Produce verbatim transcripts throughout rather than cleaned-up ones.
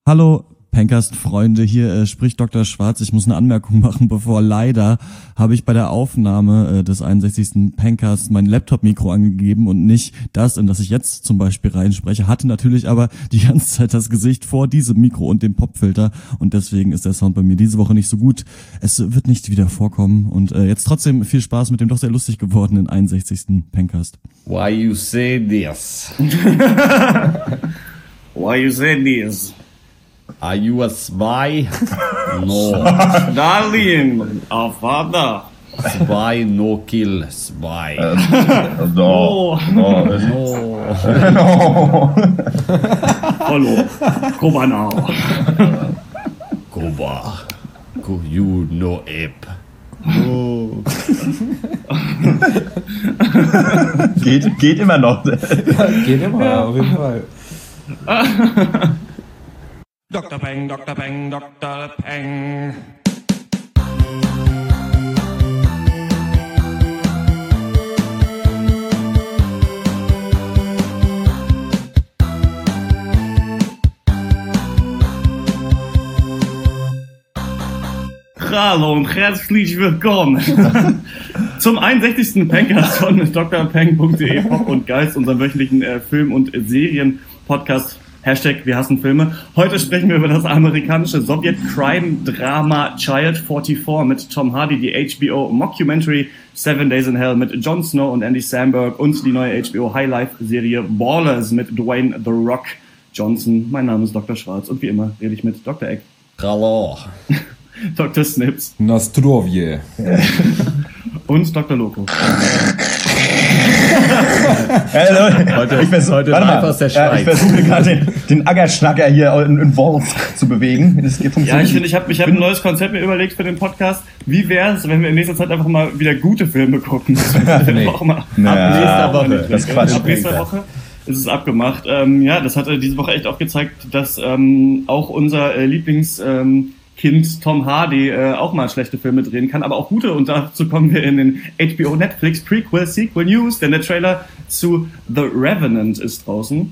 Hallo Pencast-Freunde, hier äh, spricht Doktor Schwarz. Ich muss eine Anmerkung machen, bevor leider habe ich bei der Aufnahme äh, des einundsechzigsten Pencast mein Laptop-Mikro angegeben und nicht das, in das ich jetzt zum Beispiel reinspreche, hatte natürlich aber die ganze Zeit das Gesicht vor diesem Mikro und dem Popfilter und deswegen ist der Sound bei mir diese Woche nicht so gut. Es wird nicht wieder vorkommen und äh, jetzt trotzdem viel Spaß mit dem doch sehr lustig gewordenen einundsechzigsten Pencast. Why you say this? Why you say this? Are you a spy? No. Darling, our father. Spy, no kill, spy. Uh, no. No. No. No. Hallo, Kuba now. Kuba. You no ape. No. geht, geht immer noch. Geht immer, ja. Auf jeden Fall. Doktor Peng, Doktor Peng, Doktor Peng. Hallo und herzlich willkommen zum einundsechzigsten Pencast von d r peng punkt d e, Pop und Geist, unserem wöchentlichen äh, Film- und Serien-Podcast. Hashtag Wir hassen Filme. Heute sprechen wir über das amerikanische Sowjet-Crime-Drama Child vierundvierzig mit Tom Hardy, die H B O-Mockumentary Seven Days in Hell mit Jon Snow und Andy Samberg und die neue H B O-High-Life-Serie Ballers mit Dwayne The Rock Johnson. Mein Name ist Doktor Schwarz und wie immer rede ich mit Doktor Egg. Hallo. Doktor Snips. Nostrovje. Und Doktor Loco. Hey, Leute, Heute, ich vers- heute warte live mal. aus der Ja, ich Schweiz. versuche gerade den, den Aggerschnacker hier in, in Wolf zu bewegen. Das geht Ja, ich finde, ich habe ich hab ein neues Konzept mir überlegt für den Podcast. Wie wäre es, wenn wir in nächster Zeit einfach mal wieder gute Filme gucken? Nee. Auch mal Ja, Ab nächster Woche. das ist Quatsch. Ab nächster Woche ist es abgemacht. Ähm, ja, das hat äh, diese Woche echt auch gezeigt, dass ähm, auch unser äh, Lieblings... Ähm, Kind Tom Hardy äh, auch mal schlechte Filme drehen kann, aber auch gute. Und dazu kommen wir in den H B O Netflix Prequel Sequel News, denn der Trailer zu The Revenant ist draußen.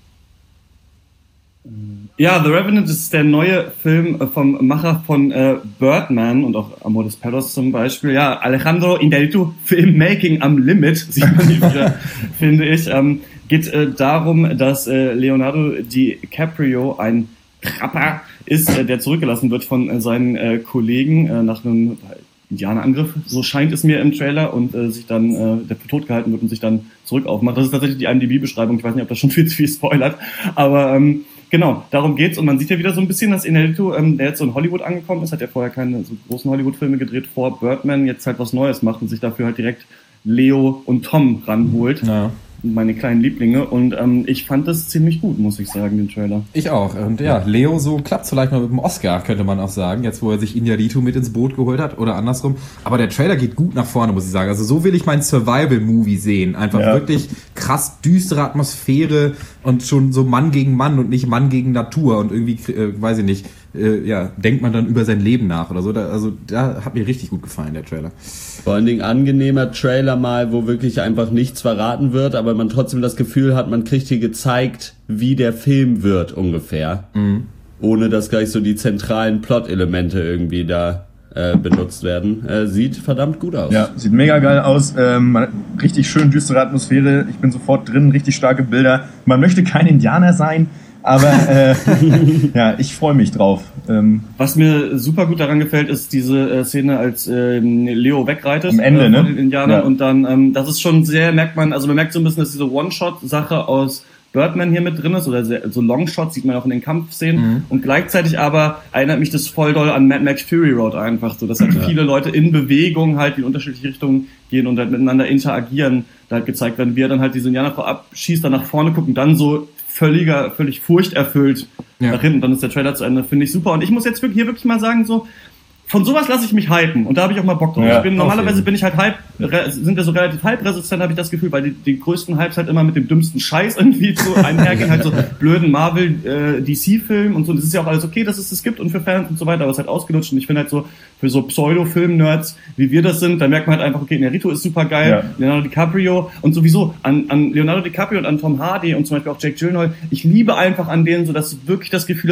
Ja, The Revenant ist der neue Film vom Macher von äh, Birdman und auch Amores Perros zum Beispiel. Ja, Alejandro Iñárritu, Filmmaking am Limit, sieht man hier wieder, finde ich. Ähm, geht äh, darum, dass äh, Leonardo DiCaprio ein Trapper ist, äh, der zurückgelassen wird von äh, seinen äh, Kollegen äh, nach einem Indianerangriff, so scheint es mir im Trailer, und äh, sich dann äh, der für tot gehalten wird und sich dann zurück aufmacht. Das ist tatsächlich die I M D B-Beschreibung, ich weiß nicht, ob das schon viel zu viel spoilert, aber ähm, genau, darum geht's. Und man sieht ja wieder so ein bisschen, dass Iñárritu, ähm, der jetzt so in Hollywood angekommen ist, hat ja vorher keine so großen Hollywood-Filme gedreht vor Birdman, jetzt halt was Neues macht und sich dafür halt direkt Leo und Tom ranholt. Ja. Meine kleinen Lieblinge, und ähm, ich fand das ziemlich gut, muss ich sagen, den Trailer. Ich auch. Und ja, Leo, so klappt vielleicht mal mit dem Oscar, könnte man auch sagen, jetzt wo er sich Iñárritu mit ins Boot geholt hat oder andersrum. Aber der Trailer geht gut nach vorne, muss ich sagen. Also so will ich meinen Survival-Movie sehen. Einfach Ja. wirklich krass düstere Atmosphäre und schon so Mann gegen Mann und nicht Mann gegen Natur und irgendwie, äh, weiß ich nicht, äh, ja, denkt man dann über sein Leben nach oder so. Da, also da hat mir richtig gut gefallen, der Trailer. Vor allen Dingen angenehmer Trailer mal, wo wirklich einfach nichts verraten wird, aber man trotzdem das Gefühl hat, man kriegt hier gezeigt, wie der Film wird ungefähr. Mhm. Ohne dass gleich so die zentralen Plot-Elemente irgendwie da äh, benutzt werden. Äh, sieht verdammt gut aus. Ja, sieht mega geil aus. Ähm, man hat richtig schön düstere Atmosphäre. Ich bin sofort drin, richtig starke Bilder. Man möchte kein Indianer sein, aber äh, ja, ich freue mich drauf. Ähm, Was mir super gut daran gefällt, ist diese äh, Szene, als ähm, Leo wegreitet Am Ende, äh, ne? von den Indianern, Ja. und dann, ähm, das ist schon sehr, merkt man, also man merkt so ein bisschen, dass diese One-Shot-Sache aus Birdman hier mit drin ist, oder sehr, so Longshots sieht man auch in den Kampfszenen, mhm. und gleichzeitig aber erinnert mich das voll doll an Mad Max Fury Road einfach, so dass halt ja. viele Leute in Bewegung halt in unterschiedliche Richtungen gehen und halt miteinander interagieren, da halt gezeigt werden, wie er dann halt diese Indianerfrau abschießt, dann nach vorne guckt und dann so völliger, völlig furchterfüllt ja. nach hinten, dann ist der Trailer zu Ende, finde ich super. Und ich muss jetzt wirklich, hier wirklich mal sagen, so, von sowas lasse ich mich hypen, und da habe ich auch mal Bock drauf. Ja, ich bin, normalerweise bin ich halt hype, re, sind wir so relativ hype-resistent, habe ich das Gefühl, weil die, die größten Hypes halt immer mit dem dümmsten Scheiß irgendwie so einhergehen, halt so blöden Marvel, äh, D C-Filmen und so. Das ist ja auch alles okay, dass es das gibt und für Fans und so weiter, aber es ist halt ausgelutscht, und ich finde halt so, für so Pseudo-Film-Nerds, wie wir das sind, da merkt man halt einfach, okay, Iñárritu ist super geil, ja. Leonardo DiCaprio, und sowieso an, an Leonardo DiCaprio und an Tom Hardy und zum Beispiel auch Jake Gyllenhaal, ich liebe einfach an denen so, dass du wirklich das Gefühl hast,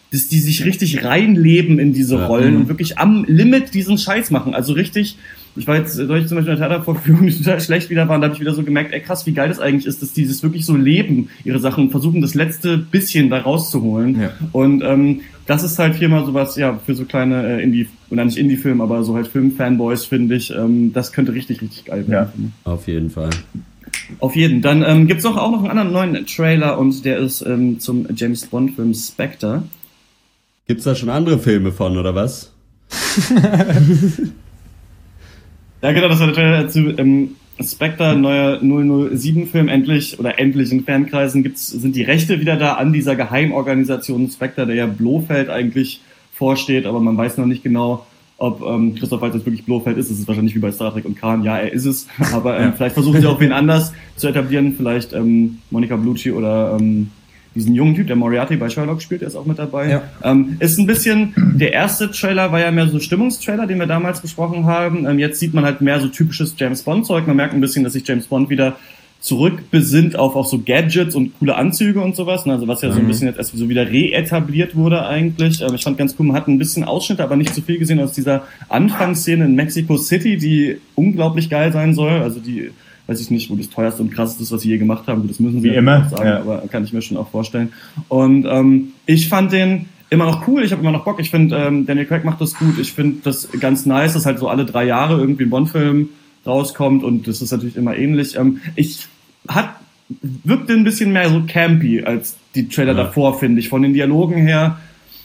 dass die sich richtig reinleben in diese Ja. Rollen Mhm. und wirklich am Limit diesen Scheiß machen. Also richtig, ich war jetzt, soll ich zum Beispiel in der Theatervorführung, die total schlecht wieder waren, da habe ich wieder so gemerkt, ey krass, wie geil das eigentlich ist, dass die das wirklich so leben, ihre Sachen, und versuchen das letzte bisschen da rauszuholen. Ja. Und ähm, das ist halt hier mal sowas, ja, für so kleine äh, Indie, oder nicht Indie-Film, aber so halt Film-Fanboys, finde ich, ähm, das könnte richtig, richtig geil werden. Ja. finde ich. Auf jeden Fall. Auf jeden. Dann ähm, gibt's auch, auch noch einen anderen neuen Trailer und der ist ähm, zum James Bond-Film Spectre. Gibt's da schon andere Filme von, oder was? Ja, genau, das war der Trailer zu ähm, Spectre, neuer null null sieben-Film, endlich, oder endlich in Fankreisen gibt's, sind die Rechte wieder da an dieser Geheimorganisation Spectre, der ja Blofeld eigentlich vorsteht, aber man weiß noch nicht genau, ob ähm, Christoph Waltz jetzt wirklich Blofeld ist. Es ist wahrscheinlich wie bei Star Trek und Khan, ja, er ist es, aber ähm, vielleicht versuchen sie auch wen anders zu etablieren, vielleicht ähm, Monica Bellucci oder ähm, diesen jungen Typ, der Moriarty bei Sherlock spielt, der ist auch mit dabei. Ja. Ähm, ist ein bisschen, der erste Trailer war ja mehr so Stimmungstrailer, den wir damals besprochen haben. Ähm, jetzt sieht man halt mehr so typisches James Bond-Zeug. Man merkt ein bisschen, dass sich James Bond wieder zurückbesinnt auf auch so Gadgets und coole Anzüge und sowas. Also was ja so ein bisschen jetzt erst so wieder reetabliert wurde eigentlich. Ähm, ich fand ganz cool, man hat ein bisschen Ausschnitte, aber nicht zu viel gesehen aus dieser Anfangsszene in Mexico City, die unglaublich geil sein soll. Also die, weiß ich nicht, wo das teuerste und krasseste ist, was sie je gemacht haben. Das müssen sie Wie ja immer, auch sagen, ja. aber kann ich mir schon auch vorstellen. Und ähm, ich fand den immer noch cool, ich habe immer noch Bock. Ich finde, ähm, Daniel Craig macht das gut. Ich finde das ganz nice, dass halt so alle drei Jahre irgendwie ein Bond-Film rauskommt und das ist natürlich immer ähnlich. Ähm, ich hat wirkte ein bisschen mehr so campy als die Trailer Ja. davor, finde ich. Von den Dialogen her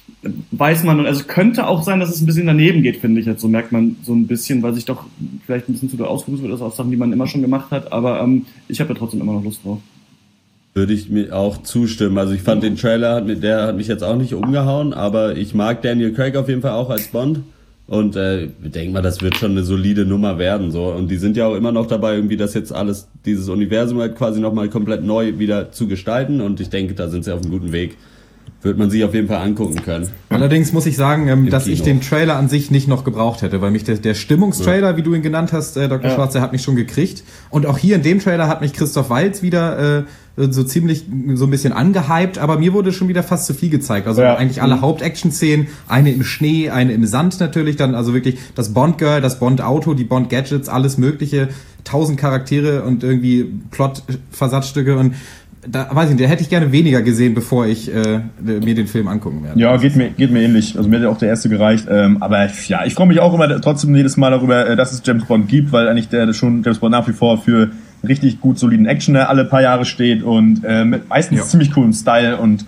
weiß man, und also könnte auch sein, dass es ein bisschen daneben geht, finde ich jetzt. So merkt man so ein bisschen, weil sich doch vielleicht ein bisschen zu doll ausgeruht wird, das auch Sachen, die man immer schon gemacht hat, aber ähm, ich habe ja trotzdem immer noch Lust drauf. Würde ich mir auch zustimmen. Also ich fand den Trailer, hat mich- der hat mich jetzt auch nicht umgehauen, aber ich mag Daniel Craig auf jeden Fall auch als Bond. Und äh, ich denke mal, das wird schon eine solide Nummer werden. So. Und die sind ja auch immer noch dabei, irgendwie das jetzt alles, dieses Universum halt quasi nochmal komplett neu wieder zu gestalten. Und ich denke, da sind sie auf einem guten Weg. Wird man sich auf jeden Fall angucken können. Allerdings muss ich sagen, ähm, dass Kino. ich den Trailer an sich nicht noch gebraucht hätte, weil mich der, der Stimmungstrailer, wie du ihn genannt hast, äh, Doktor Ja. Schwarz, der hat mich schon gekriegt. Und auch hier in dem Trailer hat mich Christoph Waltz wieder äh, so ziemlich so ein bisschen angehypt, aber mir wurde schon wieder fast zu viel gezeigt. Also Ja. eigentlich alle Hauptaction-Szenen, eine im Schnee, eine im Sand natürlich, dann also wirklich das Bond-Girl, das Bond-Auto, die Bond-Gadgets, alles mögliche, tausend Charaktere und irgendwie Plot-Versatzstücke und da weiß ich nicht, da hätte ich gerne weniger gesehen, bevor ich äh, mir den Film angucken werde. Ja, geht mir, geht mir ähnlich. Also mir hat ja auch der erste gereicht. Ähm, aber ja, ich freue mich auch immer trotzdem jedes Mal darüber, äh, dass es James Bond gibt, weil eigentlich der schon James Bond nach wie vor für richtig gut soliden Actioner alle paar Jahre steht und äh, mit meistens Ja. ziemlich coolen Style und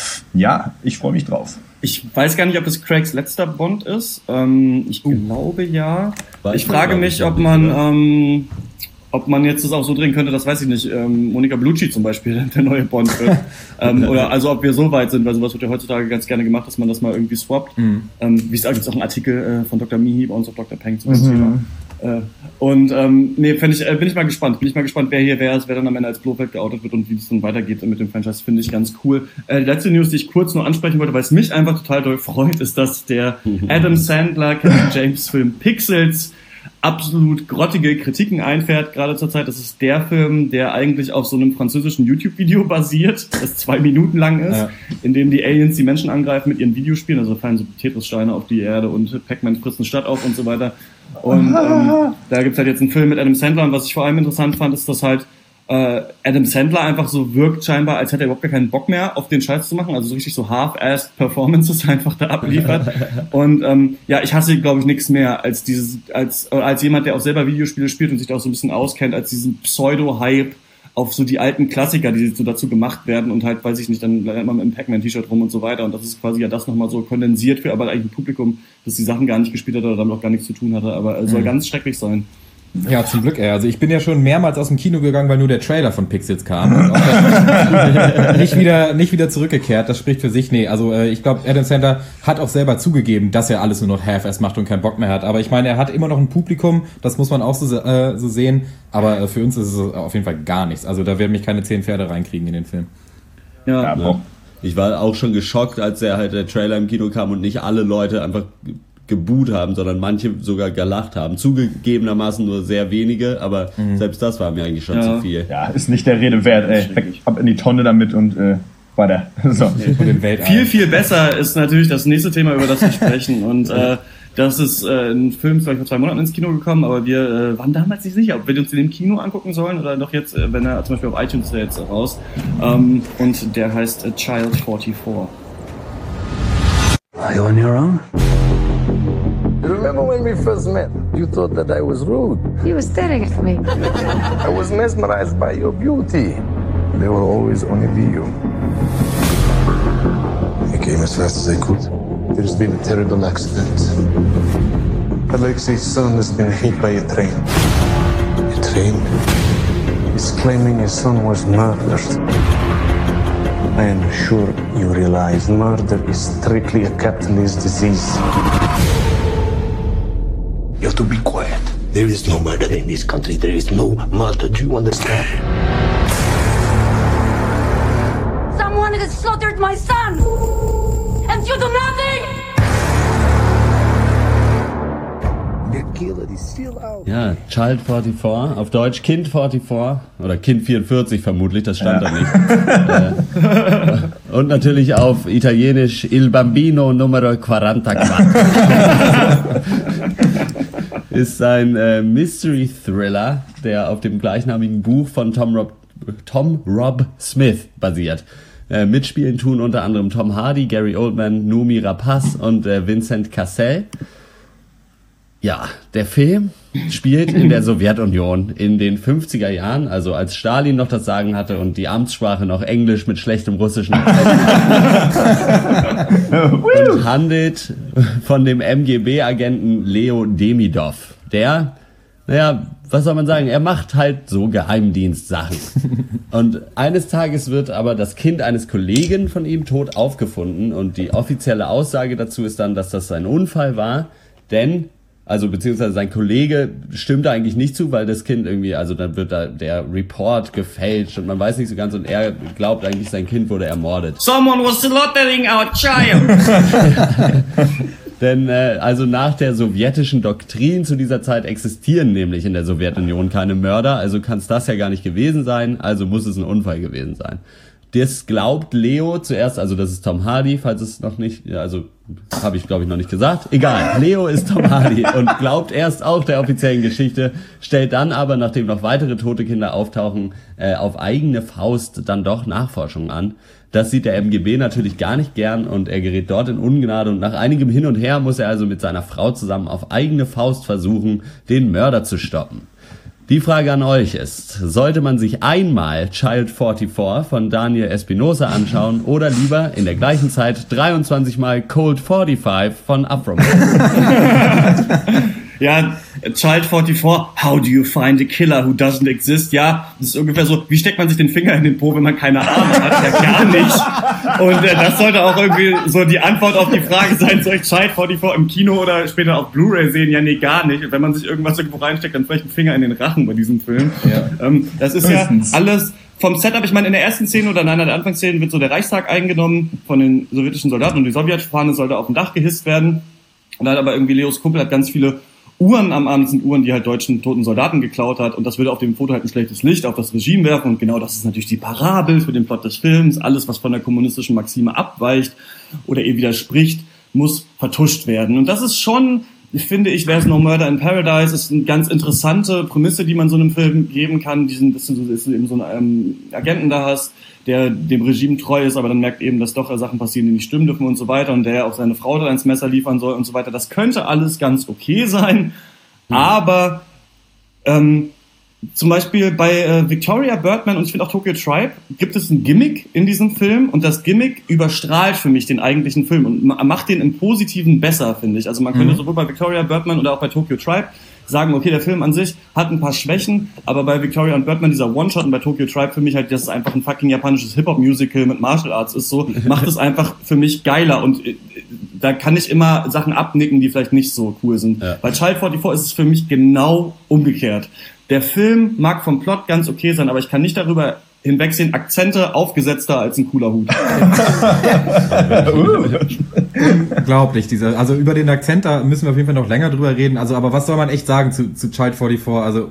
ja, ich freue mich drauf. Ich weiß gar nicht, ob das Craigs letzter Bond ist. Ähm, ich glaube ja. Weiß ich man, frage glaub mich, ich, ob nicht, man, oder? ähm, ob man jetzt das auch so drehen könnte, das weiß ich nicht. Ähm, Monica Bellucci zum Beispiel, der neue Bond wird. ähm, oder also ob wir so weit sind, weil sowas wird ja heutzutage ganz gerne gemacht, dass man das mal irgendwie swappt. Mhm. Ähm, wie gesagt, gibt es auch einen Artikel äh, von Doktor Mihi bei uns auf Doktor Peng zu diesem Thema. Äh, und ähm, nee, find ich, äh, bin ich mal gespannt. Bin ich mal gespannt, wer hier wer ist, wer dann am Ende als Blofeld geoutet wird und wie es dann weitergeht mit dem Franchise, finde ich ganz cool. Äh, die letzte News, die ich kurz nur ansprechen wollte, weil es mich einfach total doll freut, ist, dass der Adam Sandler Kevin James Film Pixels absolut grottige Kritiken einfährt, gerade zur Zeit. Das ist der Film, der eigentlich auf so einem französischen YouTube-Video basiert, das zwei Minuten lang ist, Ja. in dem die Aliens die Menschen angreifen mit ihren Videospielen, also fallen so Tetris-Steine auf die Erde und Pac-Man frisst eine Stadt auf und so weiter. Und ähm, da gibt's halt jetzt einen Film mit Adam Sandler und was ich vor allem interessant fand, ist, dass halt äh, Adam Sandler einfach so wirkt scheinbar, als hätte er überhaupt gar keinen Bock mehr auf den Scheiß zu machen, also so richtig so half-assed Performances einfach da abliefert. Und ähm, ja, ich hasse, glaube ich, nichts mehr als dieses, als als jemand, der auch selber Videospiele spielt und sich da auch so ein bisschen auskennt, als diesen Pseudo-Hype auf so die alten Klassiker, die so dazu gemacht werden und halt, weiß ich nicht, dann rennt man mit einem Pac-Man-T-Shirt rum und so weiter und das ist quasi ja das nochmal so kondensiert für aber eigentlich ein Publikum, das die Sachen gar nicht gespielt hat oder damit auch gar nichts zu tun hatte, aber es soll ganz schrecklich sein. Ja, zum Glück, ey. Also ich bin ja schon mehrmals aus dem Kino gegangen, weil nur der Trailer von Pixels kam. Und auch nicht wieder, nicht wieder zurückgekehrt. Das spricht für sich. Nee, also äh, ich glaube, Adam Sandler hat auch selber zugegeben, dass er alles nur noch half-ass macht und keinen Bock mehr hat. Aber ich meine, er hat immer noch ein Publikum. Das muss man auch so, äh, so sehen. Aber äh, für uns ist es auf jeden Fall gar nichts. Also da werden mich keine zehn Pferde reinkriegen in den Film. Ja, Ja, boah. Ich war auch schon geschockt, als der halt der Trailer im Kino kam und nicht alle Leute einfach geboot haben, sondern manche sogar gelacht haben. Zugegebenermaßen nur sehr wenige, aber selbst das war mir eigentlich schon Ja. zu viel. Ja, ist nicht der Rede wert, ey. Weg, ab in die Tonne damit und äh, weiter. So. Von dem Weltall. Viel, viel besser ist natürlich das nächste Thema, über das wir sprechen. Und äh, das ist äh, ein Film, ist glaube ich vor zwei Monaten ins Kino gekommen, aber wir äh, waren damals nicht sicher, ob wir uns den im Kino angucken sollen oder doch jetzt, äh, wenn er zum Beispiel auf iTunes ist jetzt raus. Ähm, und der heißt äh, Child forty-four. Are you on your own? You remember when we first met? You thought that I was rude. He was staring at me. I was mesmerized by your beauty. There will always only be you. I came as fast as I could. There's been a terrible accident. Alexei's son has been hit by a train. A train? He's claiming his son was murdered. I am sure you realize murder is strictly a capitalist disease. You have to be quiet. There is no murder in this country. There is no murder. Do you understand? Someone has slaughtered my son! And you do nothing! The killer is still out. Ja, Child forty-four, auf Deutsch Kind forty-four oder Kind vierundvierzig vermutlich, das stand ja da nicht. äh, und natürlich auf Italienisch Il Bambino Numero quarantaquattro. Ist ein äh, Mystery-Thriller, der auf dem gleichnamigen Buch von Tom Rob, Tom Rob Smith basiert. Äh, mitspielen tun unter anderem Tom Hardy, Gary Oldman, Noomi Rapace und äh, Vincent Cassel. Ja, der Film spielt in der Sowjetunion in den fünfziger Jahren, also als Stalin noch das Sagen hatte und die Amtssprache noch Englisch mit schlechtem russischen Akzent. Und handelt von dem M G B-Agenten Leo Demidov, der, naja, was soll man sagen, er macht halt so Geheimdienstsachen. Und eines Tages wird aber das Kind eines Kollegen von ihm tot aufgefunden und die offizielle Aussage dazu ist dann, dass das ein Unfall war, denn also beziehungsweise sein Kollege stimmt da eigentlich nicht zu, weil das Kind irgendwie, also dann wird da der Report gefälscht und man weiß nicht so ganz und er glaubt eigentlich, sein Kind wurde ermordet. Someone was slaughtering our child! Denn äh, also nach der sowjetischen Doktrin zu dieser Zeit existieren nämlich in der Sowjetunion keine Mörder, also kann es das ja gar nicht gewesen sein, also muss es ein Unfall gewesen sein. Das glaubt Leo zuerst, also das ist Tom Hardy, falls es noch nicht, also habe ich glaube ich noch nicht gesagt. Egal, Leo ist Tom Hardy und glaubt erst auch der offiziellen Geschichte, stellt dann aber, nachdem noch weitere tote Kinder auftauchen, äh, auf eigene Faust dann doch Nachforschungen an. Das sieht der M G B natürlich gar nicht gern und er gerät dort in Ungnade und nach einigem Hin und Her muss er also mit seiner Frau zusammen auf eigene Faust versuchen, den Mörder zu stoppen. Die Frage an euch ist, sollte man sich einmal Child forty-four von Daniel Espinosa anschauen oder lieber in der gleichen Zeit dreiundzwanzig Mal Cold forty-five von Afro? Ja, Child forty-four, how do you find a killer who doesn't exist? Ja, das ist ungefähr so, wie steckt man sich den Finger in den Po, wenn man keine Arme hat? Ja, gar nicht. Und äh, das sollte auch irgendwie so die Antwort auf die Frage sein, soll ich Child forty-four im Kino oder später auf Blu-ray sehen? Ja, nee, gar nicht. Und wenn man sich irgendwas irgendwo reinsteckt, dann vielleicht einen Finger in den Rachen bei diesem Film. Ja. Ähm, das ist Höchstens. Ja alles vom Setup. Ich meine, in der ersten Szene oder in einer der Anfangsszenen wird so der Reichstag eingenommen von den sowjetischen Soldaten und die Sowjetfahne sollte auf dem Dach gehisst werden. Und da hat aber irgendwie Leos Kumpel hat ganz viele Uhren am Abend, sind Uhren, die halt deutschen toten Soldaten geklaut hat und das würde auf dem Foto halt ein schlechtes Licht auf das Regime werfen und genau das ist natürlich die Parabel für den Plot des Films. Alles, was von der kommunistischen Maxime abweicht oder ihr widerspricht, muss vertuscht werden. Und das ist schon, ich finde ich, There's No Murder in Paradise ist eine ganz interessante Prämisse, die man so einem Film geben kann, diesen, dass du, dass du eben so einen ähm, Agenten da hast, der dem Regime treu ist, aber dann merkt eben, dass doch Sachen passieren, die nicht stimmen dürfen und so weiter und der auch seine Frau da ins Messer liefern soll und so weiter. Das könnte alles ganz okay sein, mhm. aber ähm, zum Beispiel bei äh, Victoria Birdman und ich finde auch Tokyo Tribe gibt es ein Gimmick in diesem Film und das Gimmick überstrahlt für mich den eigentlichen Film und macht den im Positiven besser, finde ich. Also man könnte mhm. sowohl bei Victoria Birdman oder auch bei Tokyo Tribe sagen, okay, der Film an sich hat ein paar Schwächen, aber bei Victoria und Birdman, dieser One-Shot und bei Tokyo Tribe für mich halt, dass es einfach ein fucking japanisches Hip-Hop-Musical mit Martial Arts ist, so, macht es einfach für mich geiler und äh, da kann ich immer Sachen abnicken, die vielleicht nicht so cool sind. Ja. Bei Child forty-four ist es für mich genau umgekehrt. Der Film mag vom Plot ganz okay sein, aber ich kann nicht darüber hinwegsehen, Akzente aufgesetzter als ein cooler Hut. Unglaublich, dieser, also über den Akzent, da müssen wir auf jeden Fall noch länger drüber reden, also aber was soll man echt sagen zu, zu Child forty-four, also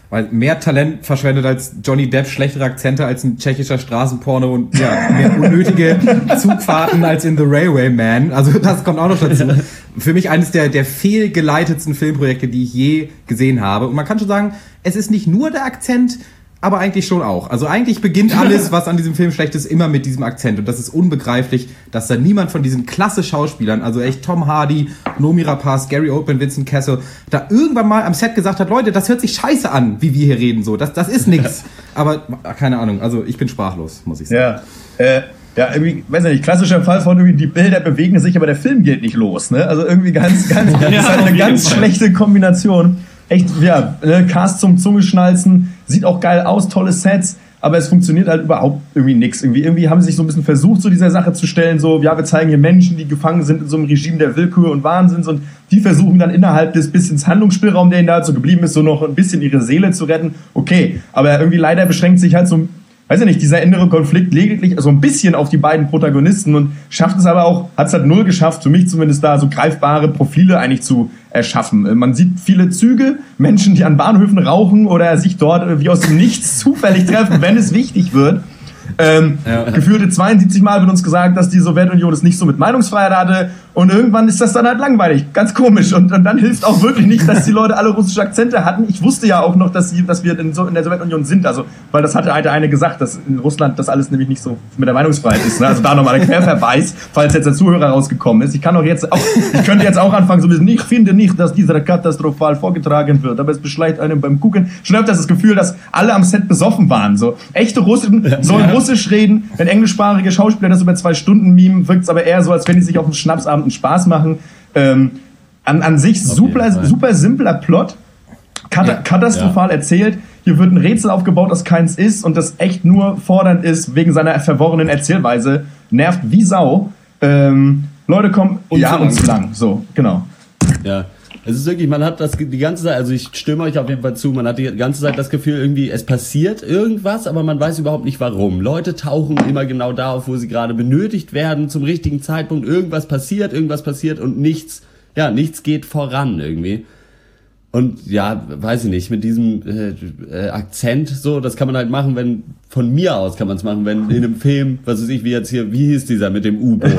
Weil mehr Talent verschwendet als Johnny Depp, schlechtere Akzente als ein tschechischer Straßenporno und ja, mehr unnötige Zugfahrten als in The Railway Man. Also das kommt auch noch dazu. Für mich eines der, der fehlgeleitetsten Filmprojekte, die ich je gesehen habe. Und man kann schon sagen, es ist nicht nur der Akzent, aber eigentlich schon auch. Also eigentlich beginnt alles, was an diesem Film schlecht ist, immer mit diesem Akzent. Und das ist unbegreiflich, dass da niemand von diesen klasse Schauspielern, also echt Tom Hardy, Noomi Rapace, Gary Oldman, Vincent Cassel, da irgendwann mal am Set gesagt hat, Leute, das hört sich scheiße an, wie wir hier reden. So, das, das ist nix. Aber keine Ahnung, also ich bin sprachlos, muss ich sagen. Ja, äh, ja, irgendwie, weiß ich nicht, klassischer Fall von irgendwie, die Bilder bewegen sich, aber der Film geht nicht los, ne? Also irgendwie ganz, ganz, das ist halt eine ganz schlechte Kombination. Echt, ja, ne, Cast zum Zungeschnalzen, sieht auch geil aus, tolle Sets, aber es funktioniert halt überhaupt irgendwie nix. Irgendwie, irgendwie haben sie sich so ein bisschen versucht, so dieser Sache zu stellen, so, ja, wir zeigen hier Menschen, die gefangen sind in so einem Regime der Willkür und Wahnsinns und die versuchen dann innerhalb des bisschen Handlungsspielraum, der ihnen dazu geblieben ist, so noch ein bisschen ihre Seele zu retten. Okay, aber irgendwie leider beschränkt sich halt so, weiß ich nicht, dieser innere Konflikt lediglich so ein bisschen auf die beiden Protagonisten und schafft es aber auch, hat es halt null geschafft, für mich zumindest da so greifbare Profile eigentlich zu erschaffen. Man sieht viele Züge, Menschen, die an Bahnhöfen rauchen oder sich dort wie aus dem Nichts zufällig treffen, wenn es wichtig wird. Ähm, ja. Gefühlte zweiundsiebzig Mal wird uns gesagt, dass die Sowjetunion es nicht so mit Meinungsfreiheit hatte und irgendwann ist das dann halt langweilig, ganz komisch und, und dann hilft auch wirklich nicht, dass die Leute alle russische Akzente hatten. Ich wusste ja auch noch, dass, sie, dass wir in, so, in der Sowjetunion sind, also weil das hatte eine, eine gesagt, dass in Russland das alles nämlich nicht so mit der Meinungsfreiheit ist. Ne? Also da nochmal ein Querverweis, falls jetzt der Zuhörer rausgekommen ist. Ich kann auch jetzt auch, ich könnte jetzt auch anfangen so ein bisschen, ich finde nicht, dass dieser katastrophal vorgetragen wird, aber es beschleicht einem beim Gucken schon öfters das Gefühl, dass alle am Set besoffen waren. So echte Russen sollen ja. Russisch reden, wenn englischsprachige Schauspieler das über zwei Stunden mimen, wirkt es aber eher so, als wenn die sich auf dem Schnapsabend einen Spaß machen. Ähm, an, an sich super, super simpler Plot, kat- ja. katastrophal ja. erzählt. Hier wird ein Rätsel aufgebaut, das keins ist und das echt nur fordernd ist wegen seiner verworrenen Erzählweise. Nervt wie Sau. Ähm, Leute kommen und ja und zu lang. So, genau. Ja. Es ist wirklich, man hat das die ganze Zeit, also ich stimme euch auf jeden Fall zu, man hat die ganze Zeit das Gefühl, irgendwie es passiert irgendwas, aber man weiß überhaupt nicht warum. Leute tauchen immer genau da auf, wo sie gerade benötigt werden, zum richtigen Zeitpunkt, irgendwas passiert, irgendwas passiert und nichts, ja, nichts geht voran irgendwie. Und ja, weiß ich nicht, mit diesem äh, äh, Akzent so, das kann man halt machen, wenn, von mir aus kann man es machen, wenn in einem Film, was weiß ich, wie jetzt hier, wie hieß dieser mit dem U-Boot?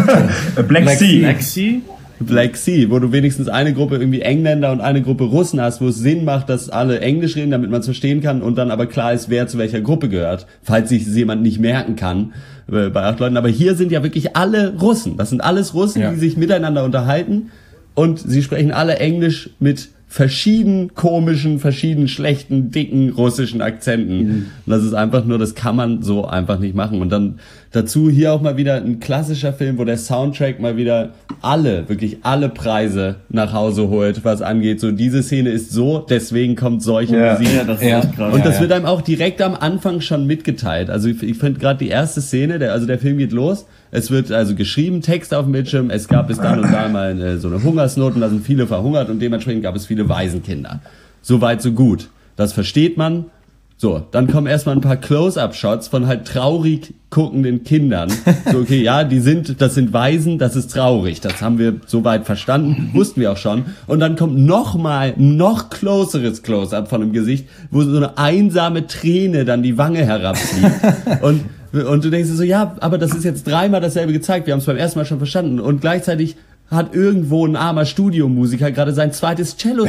Black, Black Sea. Black Sea? Black Sea, wo du wenigstens eine Gruppe irgendwie Engländer und eine Gruppe Russen hast, wo es Sinn macht, dass alle Englisch reden, damit man es verstehen kann und dann aber klar ist, wer zu welcher Gruppe gehört, falls sich jemand nicht merken kann äh, bei acht Leuten. Aber hier sind ja wirklich alle Russen. Das sind alles Russen, ja. die sich miteinander unterhalten und sie sprechen alle Englisch mit verschieden komischen, verschieden schlechten, dicken russischen Akzenten. Mhm. Und das ist einfach nur, das kann man so einfach nicht machen. Und dann dazu hier auch mal wieder ein klassischer Film, wo der Soundtrack mal wieder alle, wirklich alle Preise nach Hause holt, was angeht. So, diese Szene ist so, deswegen kommt solche ja. Musik. Ja, das ist ja. echt krass. Und das ja, wird einem auch direkt am Anfang schon mitgeteilt. Also ich, ich finde gerade die erste Szene, der, also der Film geht los, es wird also geschrieben, Text auf dem Bildschirm, es gab bis dann und da mal eine, so eine Hungersnot und da sind viele verhungert und dementsprechend gab es viele Waisenkinder. So weit, so gut. Das versteht man. So, dann kommen erstmal ein paar Close-Up-Shots von halt traurig guckenden Kindern. So, okay, ja, die sind, das sind Waisen, das ist traurig. Das haben wir soweit verstanden, wussten wir auch schon. Und dann kommt noch mal noch closeres Close-Up von dem Gesicht, wo so eine einsame Träne dann die Wange herabzieht. Und Und du denkst so, ja, aber das ist jetzt dreimal dasselbe gezeigt, wir haben es beim ersten Mal schon verstanden. Und gleichzeitig hat irgendwo ein armer Studiomusiker gerade sein zweites Cello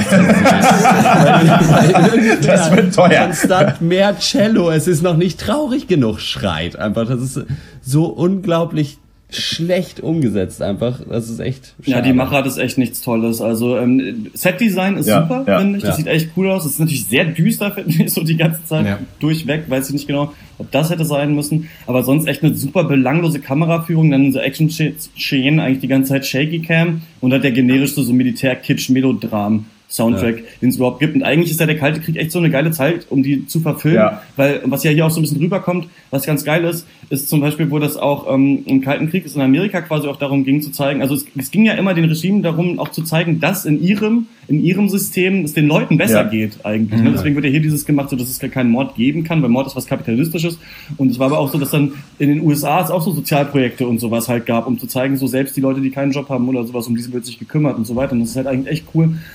Das wird teuer. Konstant mehr Cello, es ist noch nicht traurig genug, schreit einfach. Das ist so unglaublich schlecht umgesetzt einfach. Das ist echt schade. Ja, die Machart ist echt nichts Tolles. Also ähm, Setdesign ist ja, super, ja, finde ich. Das ja. sieht echt cool aus. Das ist natürlich sehr düster, finde ich, so die ganze Zeit ja. durchweg. Weiß ich nicht genau, ob das hätte sein müssen. Aber sonst echt eine super belanglose Kameraführung. Dann so Action-Szenen, eigentlich die ganze Zeit Shaky Cam. Und halt der generischste so Militär-Kitsch-Melodram. Soundtrack, ja. den es überhaupt gibt. Und eigentlich ist ja der Kalte Krieg echt so eine geile Zeit, um die zu verfilmen. Ja. Weil, was ja hier auch so ein bisschen rüberkommt, was ganz geil ist, ist zum Beispiel, wo das auch ähm, im Kalten Krieg ist in Amerika quasi auch darum ging zu zeigen, also es, es ging ja immer den Regimen darum, auch zu zeigen, dass in ihrem in ihrem System es den Leuten besser ja. geht eigentlich. Mhm. Ne? Deswegen wird ja hier dieses gemacht, so dass es keinen Mord geben kann, weil Mord ist was Kapitalistisches. Und es war aber auch so, dass dann in den U S A es auch so Sozialprojekte und sowas halt gab, um zu zeigen, so selbst die Leute, die keinen Job haben oder sowas, um diese wird sich gekümmert und so weiter. Und das ist halt eigentlich echt cool. Aber ich muss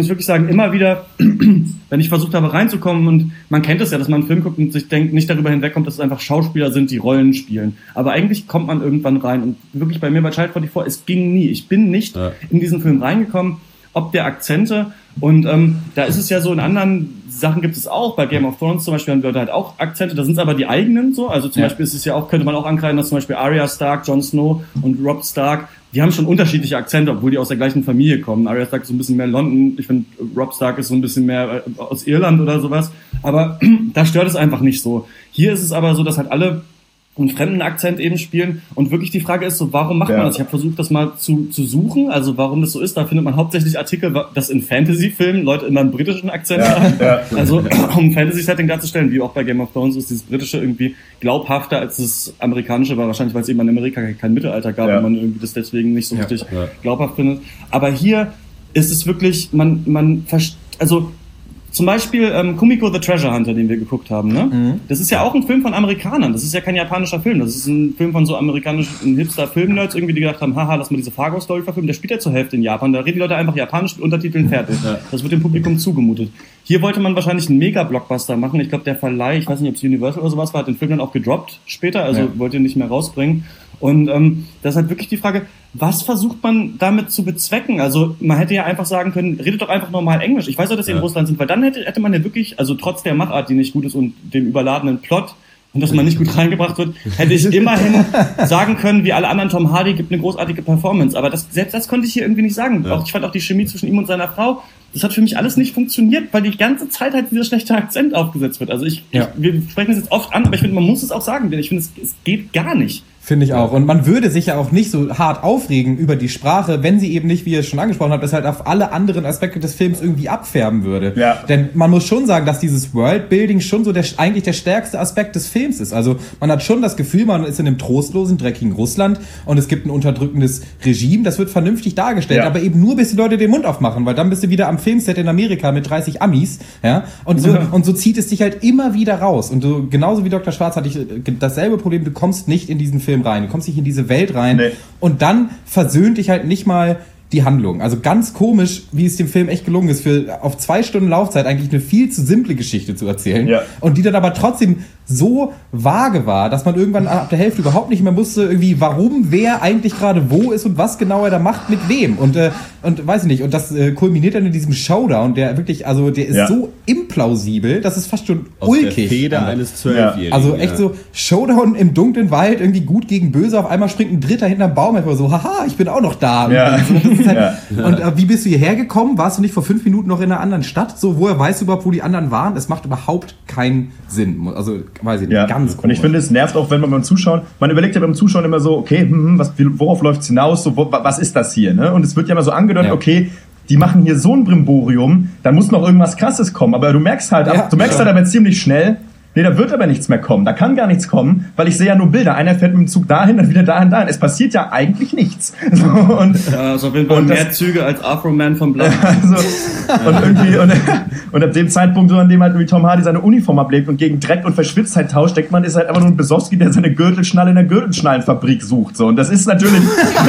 ich wirklich sagen, immer wieder, wenn ich versucht habe reinzukommen, und man kennt es ja, dass man einen Film guckt und sich denkt, nicht darüber hinwegkommt, dass es einfach Schauspieler sind, die Rollen spielen. Aber eigentlich kommt man irgendwann rein. Und wirklich bei mir bei Child vierundvierzig, es ging nie. Ich bin nicht ja. in diesen Film reingekommen, ob der Akzente. Und ähm, da ist es ja so, in anderen Sachen gibt es auch. Bei Game of Thrones zum Beispiel haben Leute halt auch Akzente. Da sind es aber die eigenen so. Also zum ja. Beispiel ist es ja auch, könnte man auch ankreiden, dass zum Beispiel Arya Stark, Jon Snow und Robb Stark, die haben schon unterschiedliche Akzente, obwohl die aus der gleichen Familie kommen. Arya Stark ist so ein bisschen mehr London. Ich finde, Robb Stark ist so ein bisschen mehr äh, aus Irland oder sowas. Aber da stört es einfach nicht so. Hier ist es aber so, dass halt alle einen fremden Akzent eben spielen. Und wirklich die Frage ist so, warum macht ja. man das? Ich habe versucht, das mal zu, zu suchen, also warum das so ist. Da findet man hauptsächlich Artikel, dass in Fantasy-Filmen Leute immer einen britischen Akzent ja, haben. Ja. Also um ein Fantasy-Setting darzustellen, wie auch bei Game of Thrones ist dieses britische irgendwie glaubhafter als das amerikanische, war wahrscheinlich, weil es eben in Amerika kein Mittelalter gab ja. und man irgendwie das deswegen nicht so ja. richtig ja. glaubhaft findet. Aber hier ist es wirklich, man, man, also zum Beispiel ähm, Kumiko the Treasure Hunter, den wir geguckt haben, ne? Mhm. Das ist ja auch ein Film von Amerikanern. Das ist ja kein japanischer Film. Das ist ein Film von so amerikanischen Hipster-Film-Nerds, irgendwie, die gedacht haben, haha, lass mal diese Fargo-Story verfilmen. Der spielt ja zur Hälfte in Japan. Da reden die Leute einfach japanisch mit Untertiteln fertig. Ja. Das wird dem Publikum zugemutet. Hier wollte man wahrscheinlich einen Mega-Blockbuster machen. Ich glaube, der Verleih, ich weiß nicht, ob es Universal oder sowas war, hat den Film dann auch gedroppt später, also ja. wollte ihn nicht mehr rausbringen. Und ähm, das ist halt wirklich die Frage, was versucht man damit zu bezwecken? Also man hätte ja einfach sagen können, redet doch einfach normal Englisch. Ich weiß ja, dass sie ja. in Russland sind, weil dann hätte, hätte man ja wirklich, also trotz der Machart, die nicht gut ist und dem überladenen Plot und dass man nicht gut reingebracht wird, hätte ich immerhin sagen können, wie alle anderen, Tom Hardy gibt eine großartige Performance. Aber das, selbst das konnte ich hier irgendwie nicht sagen. Ja. Auch, ich fand auch die Chemie zwischen ihm und seiner Frau, das hat für mich alles nicht funktioniert, weil die ganze Zeit halt dieser schlechte Akzent aufgesetzt wird. Also ich, ja. ich wir sprechen das jetzt oft an, aber ich finde, man muss es auch sagen, denn ich finde, es, es geht gar nicht. Finde ich auch. Und man würde sich ja auch nicht so hart aufregen über die Sprache, wenn sie eben nicht, wie ihr es schon angesprochen habt, das halt auf alle anderen Aspekte des Films irgendwie abfärben würde. Ja. Denn man muss schon sagen, dass dieses Worldbuilding schon so der, eigentlich der stärkste Aspekt des Films ist. Also man hat schon das Gefühl, man ist in einem trostlosen, dreckigen Russland und es gibt ein unterdrückendes Regime. Das wird vernünftig dargestellt, ja. aber eben nur, bis die Leute den Mund aufmachen, weil dann bist du wieder am Filmset in Amerika mit dreißig Amis. Ja? Und, so, ja. und so zieht es dich halt immer wieder raus. Und du, genauso wie Doktor Schwarz hatte ich dasselbe Problem, du kommst nicht in diesen Film rein, du kommst nicht in diese Welt rein nee. und dann versöhnt dich halt nicht mal die Handlung. Also ganz komisch, wie es dem Film echt gelungen ist, für auf zwei Stunden Laufzeit eigentlich eine viel zu simple Geschichte zu erzählen ja. und die dann aber trotzdem so vage war, dass man irgendwann ab der Hälfte überhaupt nicht mehr wusste, irgendwie, warum wer eigentlich gerade wo ist und was genau er da macht mit wem. Und, äh, und weiß ich nicht, und das äh, kulminiert dann in diesem Showdown, der wirklich, also der ist ja. so implausibel, dass es fast schon aus ulkig. Der Feder also, eines Zwölfjährigen. Also echt ja. so Showdown im dunklen Wald, irgendwie gut gegen böse, auf einmal springt ein Dritter hinterm Baum, einfach so, haha, ich bin auch noch da. Ja. Und, das ist halt, ja. und äh, wie bist du hierher gekommen? Warst du nicht vor fünf Minuten noch in einer anderen Stadt? So, woher weißt du überhaupt, wo die anderen waren? Es macht überhaupt keinen Sinn. Also, weiß ich nicht, ja. ganz komisch. Und ich finde, es nervt auch, wenn man beim Zuschauen, man überlegt ja beim Zuschauen immer so, okay, hm, was, worauf läuft's hinaus? So, wo, was ist das hier? Ne? Und es wird ja immer so angedeutet, ja. okay, die machen hier so ein Brimborium, dann muss noch irgendwas Krasses kommen. Aber du merkst halt, ja, du merkst ja. halt aber ziemlich schnell, nee, da wird aber nichts mehr kommen. Da kann gar nichts kommen, weil ich sehe ja nur Bilder. Einer fährt mit dem Zug dahin, dann wieder dahin, dahin. Es passiert ja eigentlich nichts. So, und, ja, also auf jeden Fall mehr das, Züge als Afro Man von Blood. Also, und irgendwie, und, und ab dem Zeitpunkt, so an dem halt irgendwie Tom Hardy seine Uniform ablegt und gegen Dreck und Verschwitztheit tauscht, denkt man, ist halt einfach nur ein Besowski, der seine Gürtelschnalle in der Gürtelschnallenfabrik sucht. So, und das ist natürlich,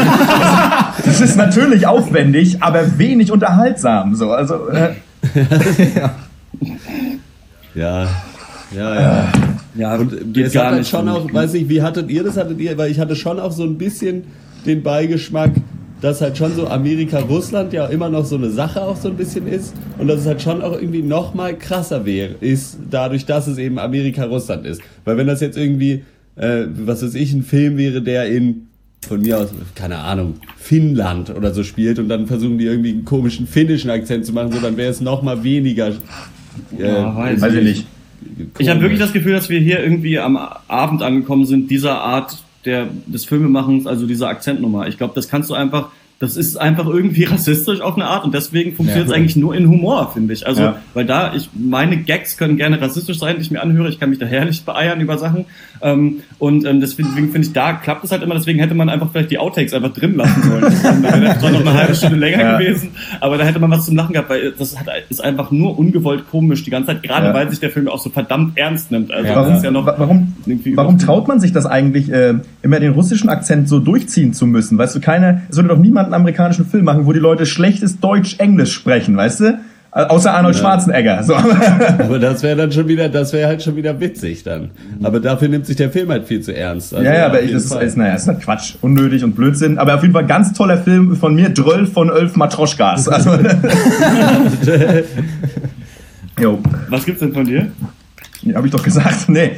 das, das ist natürlich aufwendig, aber wenig unterhaltsam. So, also, äh, ja. ja. Ja, ja. Ja, und geht gar nicht. Schon auch, weiß ich, wie hattet ihr das? Hattet ihr, weil ich hatte schon auch so ein bisschen den Beigeschmack, dass halt schon so Amerika-Russland ja immer noch so eine Sache auch so ein bisschen ist und dass es halt schon auch irgendwie noch mal krasser wäre, ist dadurch, dass es eben Amerika-Russland ist. Weil wenn das jetzt irgendwie, äh, was weiß ich, ein Film wäre, der in, von mir aus, keine Ahnung, Finnland oder so spielt und dann versuchen die irgendwie einen komischen finnischen Akzent zu machen, so dann wäre es noch mal weniger, äh, ja, weiß, weiß ich nicht. Ich habe wirklich das Gefühl, dass wir hier irgendwie am Abend angekommen sind, dieser Art der, des Filmemachens, also dieser Akzentnummer. Ich glaube, das kannst du einfach, das ist einfach irgendwie rassistisch auf eine Art und deswegen funktioniert es ja, eigentlich nur in Humor, finde ich. Also, ja. weil da, ich, meine Gags können gerne rassistisch sein, die ich mir anhöre, ich kann mich da herrlich beeiern über Sachen. Ähm, und ähm, deswegen finde ich, da klappt es halt immer, deswegen hätte man einfach vielleicht die Outtakes einfach drin lassen sollen. Dann wäre das noch eine halbe Stunde länger ja. gewesen, aber da hätte man was zum Lachen gehabt, weil das hat, ist einfach nur ungewollt komisch die ganze Zeit, gerade ja. weil sich der Film auch so verdammt ernst nimmt. Also, warum, das ist ja noch warum, warum traut man sich das eigentlich, äh, immer den russischen Akzent so durchziehen zu müssen? Weißt du, keine, es würde doch niemand einen amerikanischen Film machen, wo die Leute schlechtes Deutsch-Englisch sprechen, weißt du? Außer Arnold ja. Schwarzenegger. So. Aber das wäre dann schon wieder, das wäre halt schon wieder witzig dann. Aber dafür nimmt sich der Film halt viel zu ernst. Also ja, ja, aber ich, das ist, ist, naja, ist halt Quatsch, unnötig und Blödsinn. Aber auf jeden Fall ganz toller Film von mir, Dröll von Ölf Matroschkas. Also jo. Was gibt's denn von dir? Ja, hab ich doch gesagt. Nee.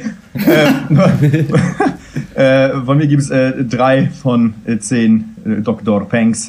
äh, äh, von mir gibt's äh, drei von äh, zehn äh, Doktor Panks.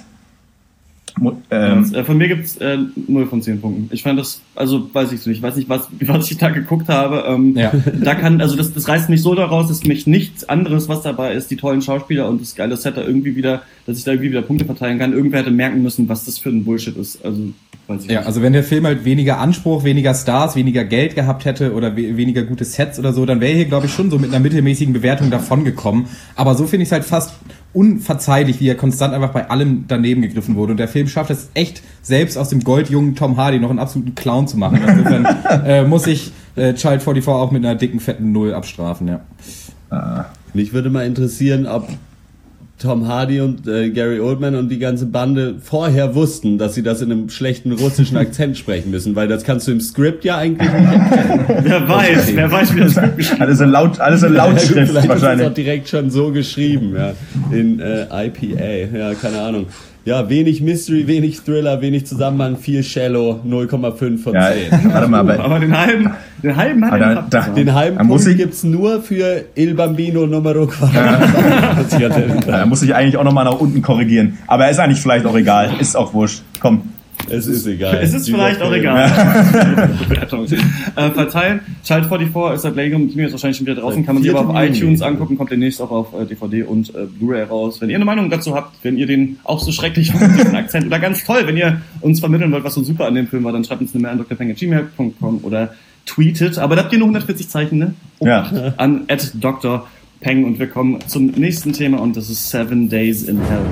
Ähm, ja, von mir gibt's äh, null von zehn Punkten. Ich fand das, also weiß ich nicht, ich weiß nicht, was, was ich da geguckt habe. Ähm, ja. Da kann, also das, das reißt mich so daraus, dass mich nichts anderes, was dabei ist, die tollen Schauspieler und das geile Set da irgendwie wieder, dass ich da irgendwie wieder Punkte verteilen kann. Irgendwer hätte merken müssen, was das für ein Bullshit ist. Also weiß ich ja, nicht. Also wenn der Film halt weniger Anspruch, weniger Stars, weniger Geld gehabt hätte oder we- weniger gute Sets oder so, dann wäre hier, glaube ich, schon so mit einer mittelmäßigen Bewertung davongekommen. Aber so finde ich es halt fast unverzeihlich, wie er konstant einfach bei allem daneben gegriffen wurde. Und der Film schafft es echt, selbst aus dem goldjungen Tom Hardy noch einen absoluten Clown zu machen. Insofern äh, muss ich äh, Child vierundvierzig auch mit einer dicken, fetten Null abstrafen, ja. Ah. Mich würde mal interessieren, ob Tom Hardy und äh, Gary Oldman und die ganze Bande vorher wussten, dass sie das in einem schlechten russischen Akzent sprechen müssen, weil das kannst du im Skript ja eigentlich nicht erkennen. Wer weiß, wer weiß, wie das Skript geschrieben ist. Alles in laut, alles in Lautschrift Vielleicht wahrscheinlich. ist es auch direkt schon so geschrieben, ja, in äh, I P A, ja, keine Ahnung. Ja, wenig Mystery, wenig Thriller, wenig Zusammenhang, viel Shallow, null Komma fünf von zehn. Ja, warte mal, aber, aber den halben, den halben hat er da, Den halben da Punkt gibt's nur für Il Bambino Numero Quadrato. Ja. Da muss ich eigentlich auch nochmal nach unten korrigieren. Aber ist eigentlich vielleicht auch egal. Ist auch wurscht. Komm. Es ist egal. Es ist vielleicht auch egal. Ja. äh, verteilen. Child vierundvierzig ist seit längerem jetzt wahrscheinlich schon wieder draußen. Kann man sich aber auf iTunes angucken. Kommt demnächst auch auf äh, D V D und äh, Blu-ray raus. Wenn ihr eine Meinung dazu habt, wenn ihr den auch so schrecklich findet, diesen Akzent, oder ganz toll, wenn ihr uns vermitteln wollt, was so super an dem Film war, dann schreibt uns eine Mail an d r peng at gmail punkt com oder tweetet. Aber da habt ihr nur hundertvierzig Zeichen, ne? Ja. An at Doktor Peng. Und wir kommen zum nächsten Thema und das ist Seven Days in Hell.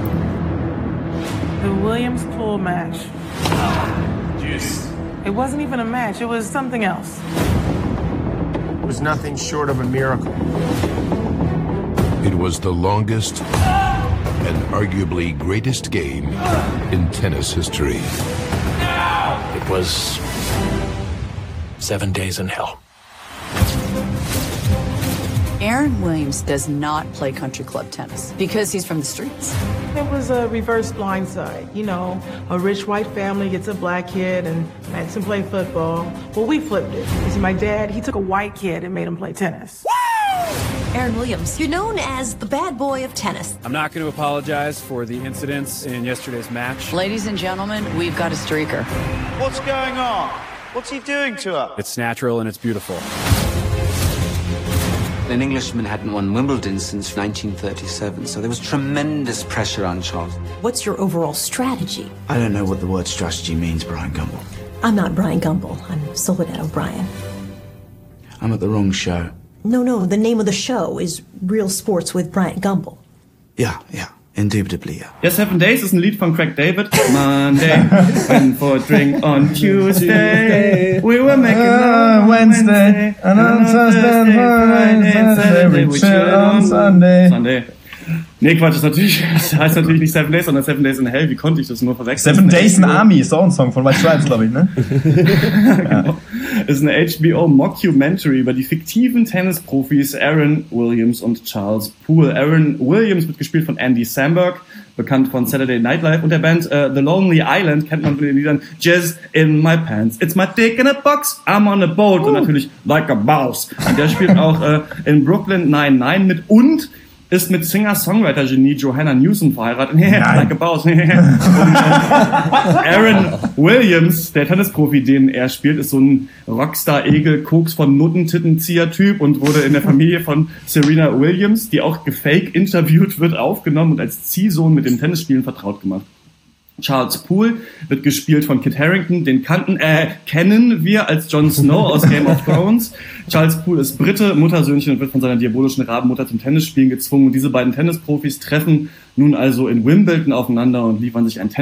The Williams pool match. Juice. It wasn't even a match, it was something else. It was nothing short of a miracle. It was the longest and arguably greatest game in tennis history. It was seven days in hell. Aaron Williams does not play country club tennis because he's from the streets. It was a reverse blindside. You know, a rich white family gets a black kid and makes him play football. Well, we flipped it. You see, my dad, he took a white kid and made him play tennis. Woo! Aaron Williams, you're known as the bad boy of tennis. I'm not going to apologize for the incidents in yesterday's match. Ladies and gentlemen, we've got a streaker. What's going on? What's he doing to her? It's natural and it's beautiful. An Englishman hadn't won Wimbledon since nineteen thirty-seven, so there was tremendous pressure on Charles. What's your overall strategy? I don't know what the word strategy means, Brian Gumbel. I'm not Brian Gumbel. I'm Soledad O'Brien. I'm at the wrong show. No, no, the name of the show is Real Sports with Brian Gumbel. Ja, ja, indubitably, ja. Ja, Seven Days ist ein Lied von Craig David. Monday, went for a drink on Tuesday. We were making love on Wednesday. And on Thursday, Friday, and Saturday, we chilled on Sunday. Sunday. Nee, Quatsch, das, natürlich, das heißt natürlich nicht Seven Days, sondern Seven Days in Hell. Wie konnte ich das nur verwechseln? Seven Days in Army ist auch ein Song von White Stripes, glaube ich, ne? Genau. Es ist eine H B O-Mockumentary über die fiktiven Tennisprofis Aaron Williams und Charles Poole. Aaron Williams wird gespielt von Andy Samberg, bekannt von Saturday Night Live, und der Band uh, The Lonely Island kennt man von den Liedern Jazz in My Pants, It's My Dick in a Box, I'm on a Boat uh. und natürlich Like a Boss. Und der spielt auch uh, in Brooklyn Nine-Nine mit und ist mit Singer-Songwriter-Genie Johanna Newsom verheiratet. Like a Boss. Und äh, Aaron Williams, der Tennisprofi, den er spielt, ist so ein Rockstar-Egel-Koks von Nuttentitten-Zieher-Typ und wurde in der Familie von Serena Williams, die auch gefake interviewt wird, aufgenommen und als Ziehsohn mit dem Tennisspielen vertraut gemacht. Charles Poole wird gespielt von Kit Harington, den kannten, äh, kennen wir als Jon Snow aus Game of Thrones. Charles Poole ist Brite, Muttersöhnchen, und wird von seiner diabolischen Rabenmutter zum Tennisspielen gezwungen. Und diese beiden Tennisprofis treffen nun also in Wimbledon aufeinander und liefern sich ein Tennis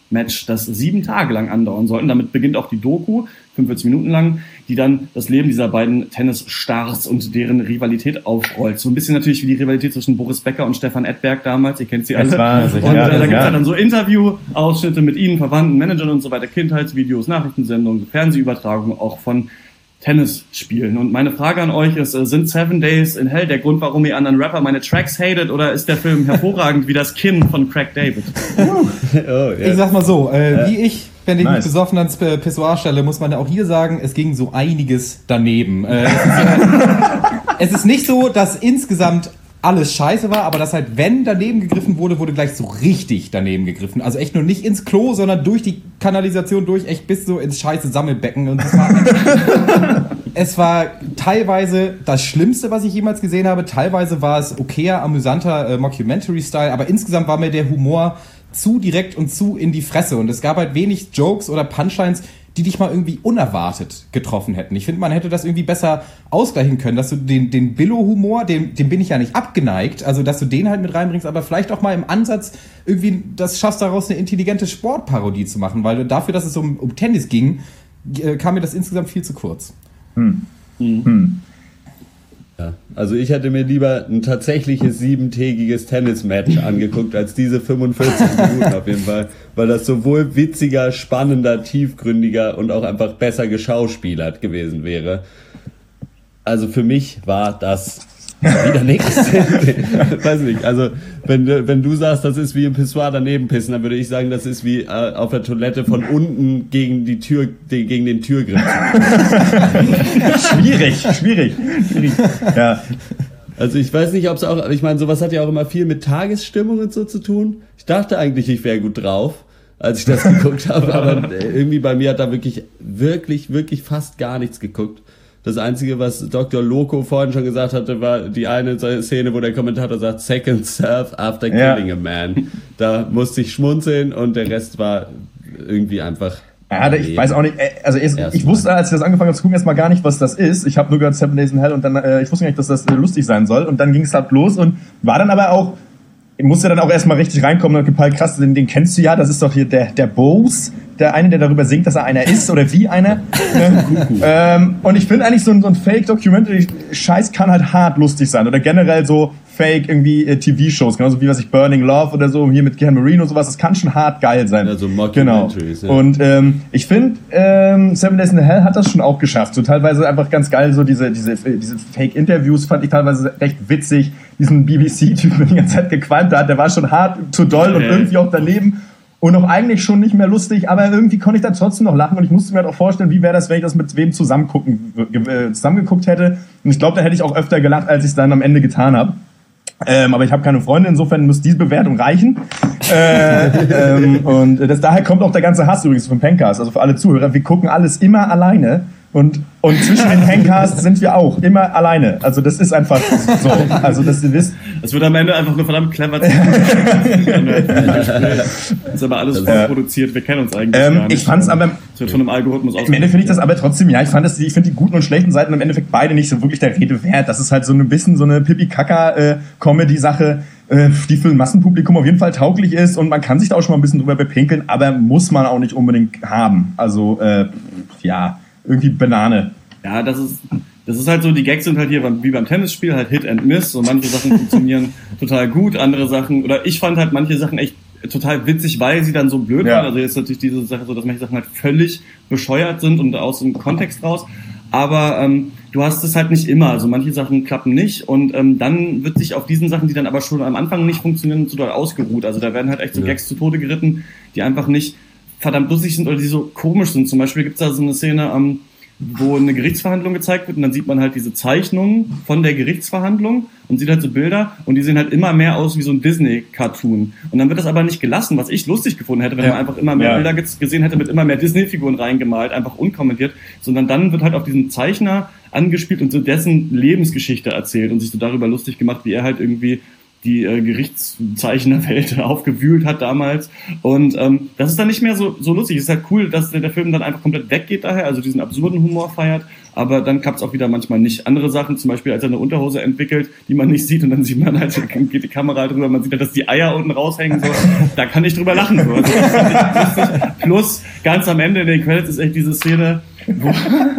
Match, das sieben Tage lang andauern soll. Und damit beginnt auch die Doku, fünfundvierzig Minuten lang, die dann das Leben dieser beiden Tennisstars und deren Rivalität aufrollt. So ein bisschen natürlich wie die Rivalität zwischen Boris Becker und Stefan Edberg damals, ihr kennt sie alle. Wahnsinn, und ja, äh, da gibt's ja. ja dann so Interview-Ausschnitte mit ihnen, Verwandten, Managern und so weiter, Kindheitsvideos, Nachrichtensendungen, Fernsehübertragungen auch von Tennisspielen. Und meine Frage an euch ist, sind Seven Days in Hell der Grund, warum ihr anderen Rapper meine Tracks hatet, oder ist der Film hervorragend wie das Kinn von Craig David? Oh, yeah. Ich sag mal so, äh, wie ich, wenn ich Nice. mich besoffen ans P- Pissoir stelle, muss man auch hier sagen, es ging so einiges daneben. Äh, es, ist, äh, es ist nicht so, dass insgesamt alles scheiße war, aber dass halt, wenn daneben gegriffen wurde, wurde gleich so richtig daneben gegriffen. Also echt nur nicht ins Klo, sondern durch die Kanalisation durch, echt bis so ins scheiße Sammelbecken. Und das war es war teilweise das Schlimmste, was ich jemals gesehen habe. Teilweise war es okayer, amüsanter äh, Mockumentary-Style, aber insgesamt war mir der Humor zu direkt und zu in die Fresse. Und es gab halt wenig Jokes oder Punchlines, die dich mal irgendwie unerwartet getroffen hätten. Ich finde, man hätte das irgendwie besser ausgleichen können, dass du den, den Billo-Humor, dem, dem bin ich ja nicht abgeneigt, also dass du den halt mit reinbringst, aber vielleicht auch mal im Ansatz irgendwie das schaffst, daraus eine intelligente Sportparodie zu machen, weil dafür, dass es um, um Tennis ging, äh, kam mir das insgesamt viel zu kurz. Hm. Hm. Ja, also ich hätte mir lieber ein tatsächliches siebentägiges Tennismatch angeguckt, als diese fünfundvierzig Minuten auf jeden Fall, weil das sowohl witziger, spannender, tiefgründiger und auch einfach besser geschauspielert gewesen wäre. Also für mich war das wieder nichts. Weiß nicht, also wenn, wenn du sagst, das ist wie im Pissoir daneben pissen, dann würde ich sagen, das ist wie äh, auf der Toilette von unten gegen die Tür, die, gegen den Türgriff. schwierig, schwierig, schwierig. Ja. Also ich weiß nicht, ob es auch, ich meine, sowas hat ja auch immer viel mit Tagesstimmung und so zu tun. Ich dachte eigentlich, ich wäre gut drauf, als ich das geguckt habe, aber irgendwie bei mir hat da wirklich, wirklich, wirklich fast gar nichts geguckt. Das Einzige, was Doktor Loco vorhin schon gesagt hatte, war die eine Szene, wo der Kommentator sagt, second serve after killing ja. a man. Da musste ich schmunzeln und der Rest war irgendwie einfach... Ja, ich weiß auch nicht, also ich, ich wusste, als ich das angefangen habe zu gucken, erstmal gar nicht, was das ist. Ich habe nur gehört Seven Days in Hell und dann, äh, ich wusste gar nicht, dass das äh, lustig sein soll. Und dann ging es halt los und war dann aber auch, ich musste dann auch erstmal richtig reinkommen und gepeilt, krass, den, den kennst du ja, das ist doch hier der, der Bose, der eine, der darüber singt, dass er einer ist oder wie einer. ähm, und ich finde eigentlich so ein, so ein Fake-Documentary-Scheiß kann halt hart lustig sein oder generell so Fake irgendwie äh, T V-Shows, genauso wie was ich Burning Love oder so, hier mit Ken Marino und sowas, das kann schon hart geil sein. Also genau. Ja. Und ähm, ich finde, ähm, Seven Days in Hell hat das schon auch geschafft. So teilweise einfach ganz geil, so diese, diese, diese Fake-Interviews fand ich teilweise recht witzig. Diesen B B C-Typen, der die ganze Zeit gequalmt hat, der war schon hart zu doll und irgendwie auch daneben. Und auch eigentlich schon nicht mehr lustig, aber irgendwie konnte ich da trotzdem noch lachen und ich musste mir halt auch vorstellen, wie wäre das, wenn ich das mit wem zusammen gucken, äh, zusammengeguckt hätte. Und ich glaube, da hätte ich auch öfter gelacht, als ich es dann am Ende getan habe. Ähm, aber ich habe keine Freunde, insofern muss diese Bewertung reichen. äh, ähm, und das, daher kommt auch der ganze Hass übrigens vom Pencast, also für alle Zuhörer. Wir gucken alles immer alleine. Und, und zwischen den Pencast sind wir auch immer alleine. Also das ist einfach so. Also dass ihr wisst. Das wird am Ende einfach nur verdammt clever. Das ist aber alles vorproduziert. Wir kennen uns eigentlich ähm, gar nicht. Ich fand's aber das wird von einem Algorithmus aus. Am Ende finde ich das aber trotzdem, ja, ich fand das, ich finde die guten und schlechten Seiten im Endeffekt beide nicht so wirklich der Rede wert. Das ist halt so ein bisschen so eine Pipi-Kaka-Comedy-Sache, äh, die für ein Massenpublikum auf jeden Fall tauglich ist und man kann sich da auch schon mal ein bisschen drüber bepinkeln, aber muss man auch nicht unbedingt haben. Also, äh, ja. Irgendwie Banane. Ja, das ist, das ist halt so, die Gags sind halt hier wie beim Tennisspiel, halt Hit and Miss und manche Sachen funktionieren total gut, andere Sachen, oder ich fand halt manche Sachen echt total witzig, weil sie dann so blöd ja. waren. Also jetzt natürlich diese Sache so, dass manche Sachen halt völlig bescheuert sind und aus dem Kontext raus. Aber ähm, du hast es halt nicht immer. Also manche Sachen klappen nicht und ähm, dann wird sich auf diesen Sachen, die dann aber schon am Anfang nicht funktionieren, so doll ausgeruht. Also da werden halt echt so ja. Gags zu Tode geritten, die einfach nicht verdammt lustig sind oder die so komisch sind. Zum Beispiel gibt's da so eine Szene, ähm, wo eine Gerichtsverhandlung gezeigt wird und dann sieht man halt diese Zeichnungen von der Gerichtsverhandlung und sieht halt so Bilder und die sehen halt immer mehr aus wie so ein Disney-Cartoon. Und dann wird das aber nicht gelassen, was ich lustig gefunden hätte, wenn ja. man einfach immer mehr ja. Bilder gesehen hätte, mit immer mehr Disney-Figuren reingemalt, einfach unkommentiert, sondern dann wird halt auf diesen Zeichner angespielt und so dessen Lebensgeschichte erzählt und sich so darüber lustig gemacht, wie er halt irgendwie die äh, Gerichtszeichnerwelt aufgewühlt hat damals. Und ähm, das ist dann nicht mehr so, so lustig. Es ist halt cool, dass der Film dann einfach komplett weggeht daher, also diesen absurden Humor feiert, aber dann klappt es auch wieder manchmal nicht. Andere Sachen, zum Beispiel als er eine Unterhose entwickelt, die man nicht sieht und dann sieht man halt, geht die Kamera halt drüber, man sieht halt, dass die Eier unten raushängen, so, da kann ich drüber lachen. So. Also, das fand ich lustig. Plus, ganz am Ende in den Credits ist echt diese Szene, wo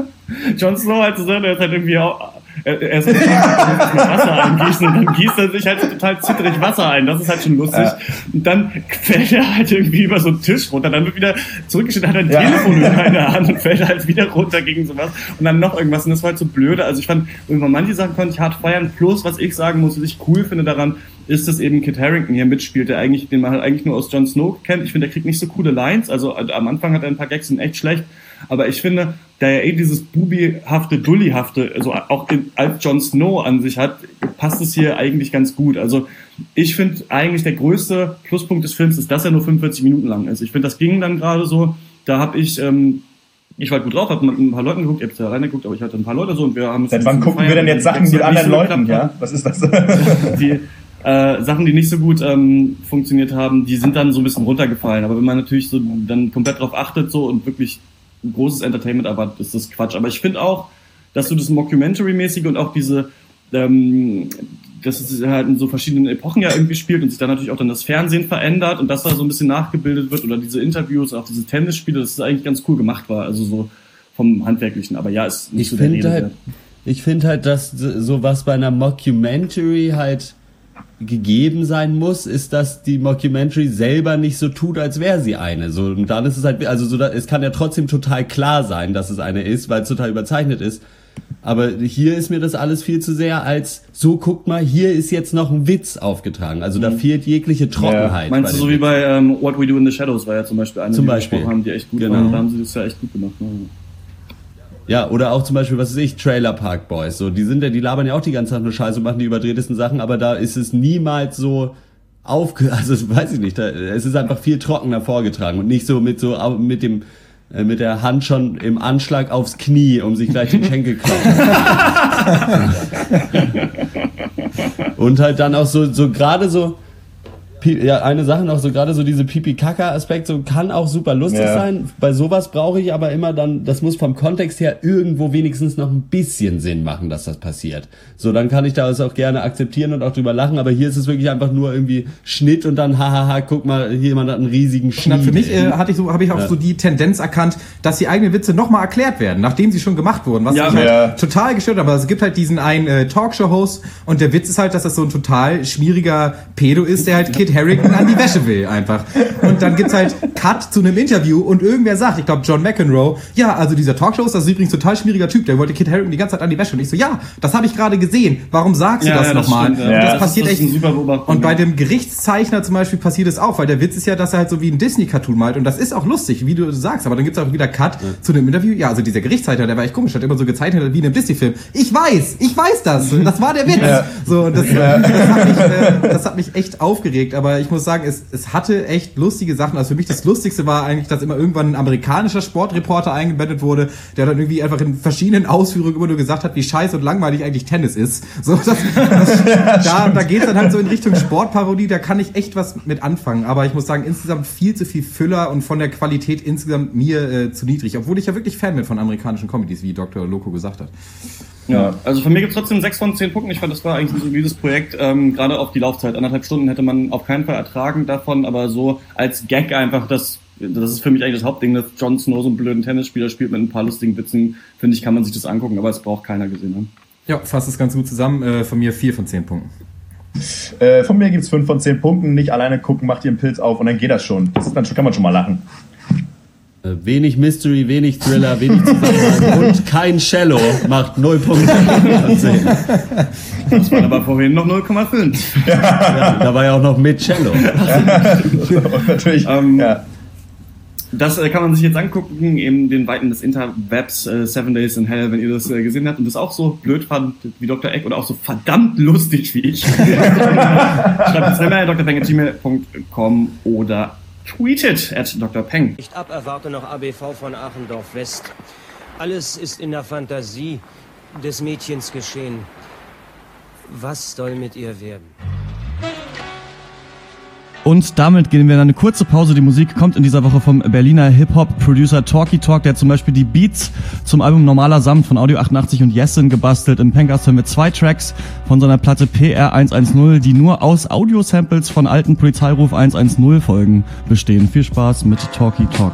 Jon Snow halt so sagt, er ist halt irgendwie auch, er, er ist halt mit Wasser eingießen und dann gießt er sich halt so total zittrig Wasser ein. Das ist halt schon lustig. Ja. Und dann fällt er halt irgendwie über so einen Tisch runter. Dann wird wieder zurückgestellt, hat ein ja. Telefon in der Hand und fällt halt wieder runter gegen sowas. Und dann noch irgendwas. Und das war halt so blöde. Also ich fand, über manche Sachen konnte ich hart feiern. Plus, was ich sagen muss, was ich cool finde daran, ist, dass eben Kit Harington hier mitspielt, der eigentlich, den man halt eigentlich nur aus Jon Snow kennt. Ich finde, der kriegt nicht so coole Lines. Also am Anfang hat er ein paar Gags, sind echt schlecht. Aber ich finde, da er eh dieses bubihafte, dullihafte, also auch in, als Jon Snow an sich hat, passt es hier eigentlich ganz gut. Also ich finde eigentlich der größte Pluspunkt des Films ist, dass er nur fünfundvierzig Minuten lang ist. Ich finde, das ging dann gerade so, da habe ich, ähm, ich war gut drauf, habe mit ein paar Leuten geguckt, ihr habt ja reingeguckt, aber ich hatte ein paar Leute so und wir haben Seit wann gucken wir denn jetzt Sachen mit anderen Leuten, ja? Was ist das? Die äh, Sachen, die nicht so gut ähm, funktioniert haben, die sind dann so ein bisschen runtergefallen. Aber wenn man natürlich so dann komplett drauf achtet so und wirklich ein großes Entertainment erwartet, ist das Quatsch. Aber ich finde auch, dass du das Mockumentary-mäßige und auch diese, ähm, dass es halt in so verschiedenen Epochen ja irgendwie spielt und sich dann natürlich auch dann das Fernsehen verändert und dass da so ein bisschen nachgebildet wird oder diese Interviews, auch diese Tennisspiele, dass es eigentlich ganz cool gemacht war, also so vom Handwerklichen. Aber ja, ist nicht ich so der Rede halt, wert. Ich finde halt, dass sowas bei einer Mockumentary halt gegeben sein muss, ist, dass die Mockumentary selber nicht so tut, als wäre sie eine. So, und dann ist es halt, also so, da, es kann ja trotzdem total klar sein, dass es eine ist, weil es total überzeichnet ist. Aber hier ist mir das alles viel zu sehr als, so guckt mal, hier ist jetzt noch ein Witz aufgetragen. Also da fehlt jegliche Trockenheit. Ja. Meinst du so wie bei um, What We Do in the Shadows war ja zum Beispiel eine, zum die Beispiel. wir haben, die echt gut genau. waren. Da haben sie das ja echt gut gemacht. Ne? Ja, oder auch zum Beispiel, was weiß ich, Trailer Park Boys. So, die sind ja, die labern ja auch die ganze Zeit nur Scheiße und machen die überdrehtesten Sachen, aber da ist es niemals so aufge, also weiß ich nicht, da, es ist einfach viel trockener vorgetragen und nicht so mit so mit dem äh, mit der Hand schon im Anschlag aufs Knie, um sich gleich den Schenkel klopfen. Und halt dann auch so so gerade so ja, eine Sache noch, so gerade so diese Pipi-Kaka-Aspekt, so kann auch super lustig ja. sein. Bei sowas brauche ich aber immer dann, das muss vom Kontext her irgendwo wenigstens noch ein bisschen Sinn machen, dass das passiert. So, dann kann ich das auch gerne akzeptieren und auch drüber lachen, aber hier ist es wirklich einfach nur irgendwie Schnitt und dann hahaha, guck mal, hier jemand hat einen riesigen Schnitt. Für mich äh, hatte ich so, habe ich auch ja. so die Tendenz erkannt, dass die eigenen Witze nochmal erklärt werden, nachdem sie schon gemacht wurden, was ja, mich ja. halt total gestört hat. Aber es gibt halt diesen einen äh, Talkshow-Host und der Witz ist halt, dass das so ein total schmieriger Pedo ist, der halt Kit Harington an die Wäsche will, einfach. Und dann gibt's halt Cut zu einem Interview und irgendwer sagt, ich glaube John McEnroe, ja, also dieser Talkshow ist, das ist übrigens ein total schmieriger Typ, der wollte Kit Harington die ganze Zeit an die Wäsche. Und ich so, ja, das habe ich gerade gesehen. Warum sagst du ja, das ja, nochmal? Das, ja. ja, das, das passiert ist, das echt. Super Und bei dem Gerichtszeichner zum Beispiel passiert es auch, weil der Witz ist ja, dass er halt so wie ein Disney-Cartoon malt und das ist auch lustig, wie du sagst, aber dann gibt's auch wieder Cut ja. zu dem Interview. Ja, also dieser Gerichtszeichner, der war echt komisch, hat immer so gezeichnet wie in einem Disney-Film. Ich weiß, ich weiß das. Das war der Witz. Ja. So, und das, ja. das, hat mich, äh, das hat mich echt aufgeregt, aber ich muss sagen, es, es hatte echt lustige Sachen. Also für mich das Lustigste war eigentlich, dass immer irgendwann ein amerikanischer Sportreporter eingebettet wurde, der dann irgendwie einfach in verschiedenen Ausführungen immer nur gesagt hat, wie scheiße und langweilig eigentlich Tennis ist. So, das, das, da, da geht's dann halt so in Richtung Sportparodie, da kann ich echt was mit anfangen. Aber ich muss sagen, insgesamt viel zu viel Füller und von der Qualität insgesamt mir äh, zu niedrig. Obwohl ich ja wirklich Fan bin von amerikanischen Comedies, wie Doktor Loco gesagt hat. Ja, also von mir gibt's trotzdem sechs von zehn Punkten. Ich fand, das war eigentlich ein solides Projekt, ähm, gerade auf die Laufzeit. Anderthalb Stunden hätte man auf keinen Fall ertragen davon, aber so als Gag einfach, das, das ist für mich eigentlich das Hauptding, dass Jon Snow so einen blöden Tennisspieler spielt mit ein paar lustigen Witzen, finde ich, kann man sich das angucken, aber es braucht keiner gesehen haben. Ja, fasst es ganz gut zusammen. Äh, von mir vier von zehn Punkten. Äh, von mir gibt's fünf von zehn Punkten. Nicht alleine gucken, macht ihr einen Pilz auf und dann geht das schon. Das ist dann schon, kann man schon mal lachen. Wenig Mystery, wenig Thriller, wenig Zusammenhang und kein Cello macht null Punkte. Das war aber vorhin noch null Komma fünf. Ja, da war ja auch noch mit Cello. Ja, natürlich. Ähm, ja. Das äh, kann man sich jetzt angucken, eben den Weiten des Interwebs, äh, Seven Days in Hell, wenn ihr das äh, gesehen habt und das auch so blöd fand wie Doktor Eck oder auch so verdammt lustig wie ich. Schreibt uns eine Mail, d r peng at gmail punkt com oder tweetet at Doktor Peng. Nicht ab, erwarte noch A B V von Achendorf West. Alles ist in der Fantasie des Mädchens geschehen. Was soll mit ihr werden? Und damit gehen wir in eine kurze Pause. Die Musik kommt in dieser Woche vom Berliner Hip-Hop-Producer Talky Talk, der zum Beispiel die Beats zum Album Normaler Samt von Audio achtundachtzig und Jessin gebastelt. Im Pencast hören wir zwei Tracks von seiner Platte P R hundertzehn, die nur aus Audio-Samples von alten Polizeiruf hundertzehn Folgen bestehen. Viel Spaß mit Talky Talk.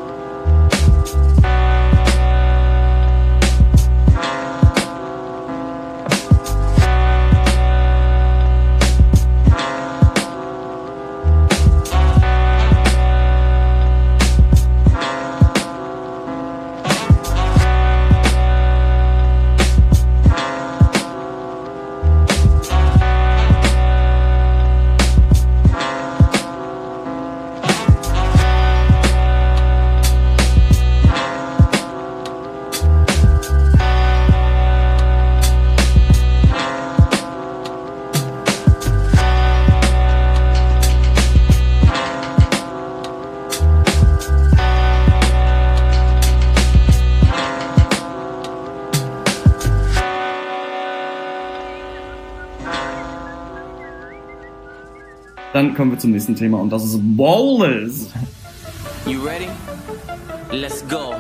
Dann kommen wir zum nächsten Thema und das ist Ballers. You ready? Let's go.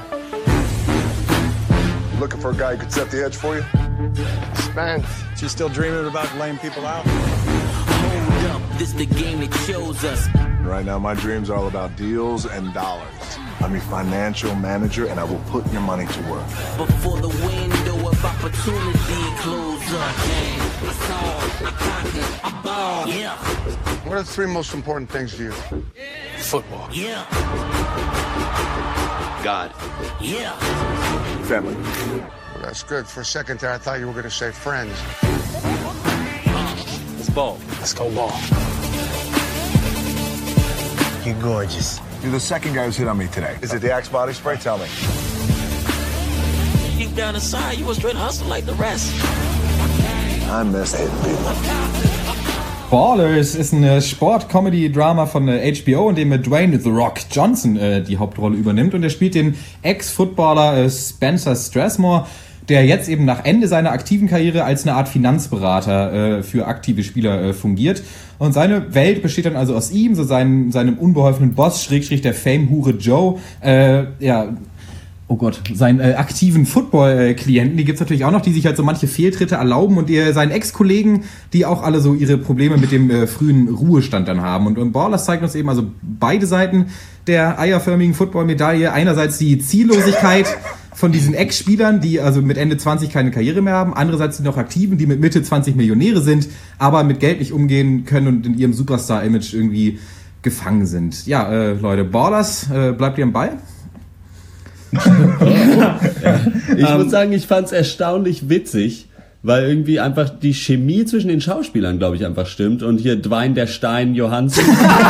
Looking for a guy who could set the edge for you? Spence, you still dreaming about laying people out? Hold up, this the game that shows us. Right now, my dreams are all about deals and dollars. I'm your financial manager, and I will put your money to work. Before the window of opportunity closes up, I saw, I conquered, I ball. Yeah. What are the three most important things to you? Football. Yeah. God. Yeah. Family. Well, that's good. For a second there, I thought you were going to say friends. Let's ball. Let's go ball. You're gorgeous. You're the second guy who's hit on me today. Is it the Axe body spray? Tell me. Deep down inside, you was straight hustle like the rest. I miss hitting people. Ballers ist ein Sport-Comedy-Drama von H B O, in dem Dwayne The Rock Johnson äh, die Hauptrolle übernimmt. Und er spielt den Ex-Footballer äh, Spencer Strathmore, der jetzt eben nach Ende seiner aktiven Karriere als eine Art Finanzberater äh, für aktive Spieler äh, fungiert. Und seine Welt besteht dann also aus ihm, so seinem, seinem unbeholfenen Boss, Schrägstrich der Fame-Hure Joe, äh, ja, oh Gott, seinen äh, aktiven Football-Klienten, die gibt's natürlich auch noch, die sich halt so manche Fehltritte erlauben und die, seinen Ex-Kollegen, die auch alle so ihre Probleme mit dem äh, frühen Ruhestand dann haben. Und, und Ballers zeigt uns eben also beide Seiten der eierförmigen Football-Medaille. Einerseits die Ziellosigkeit von diesen Ex-Spielern, die also mit Ende zwanzig keine Karriere mehr haben. Andererseits die noch Aktiven, die mit Mitte zwanzig Millionäre sind, aber mit Geld nicht umgehen können und in ihrem Superstar-Image irgendwie gefangen sind. Ja, äh, Leute, Ballers, äh, bleibt ihr am Ball? Ich muss sagen, ich fand's erstaunlich witzig, weil irgendwie einfach die Chemie zwischen den Schauspielern, glaube ich, einfach stimmt. Und hier Dwayne der Stein Johansson.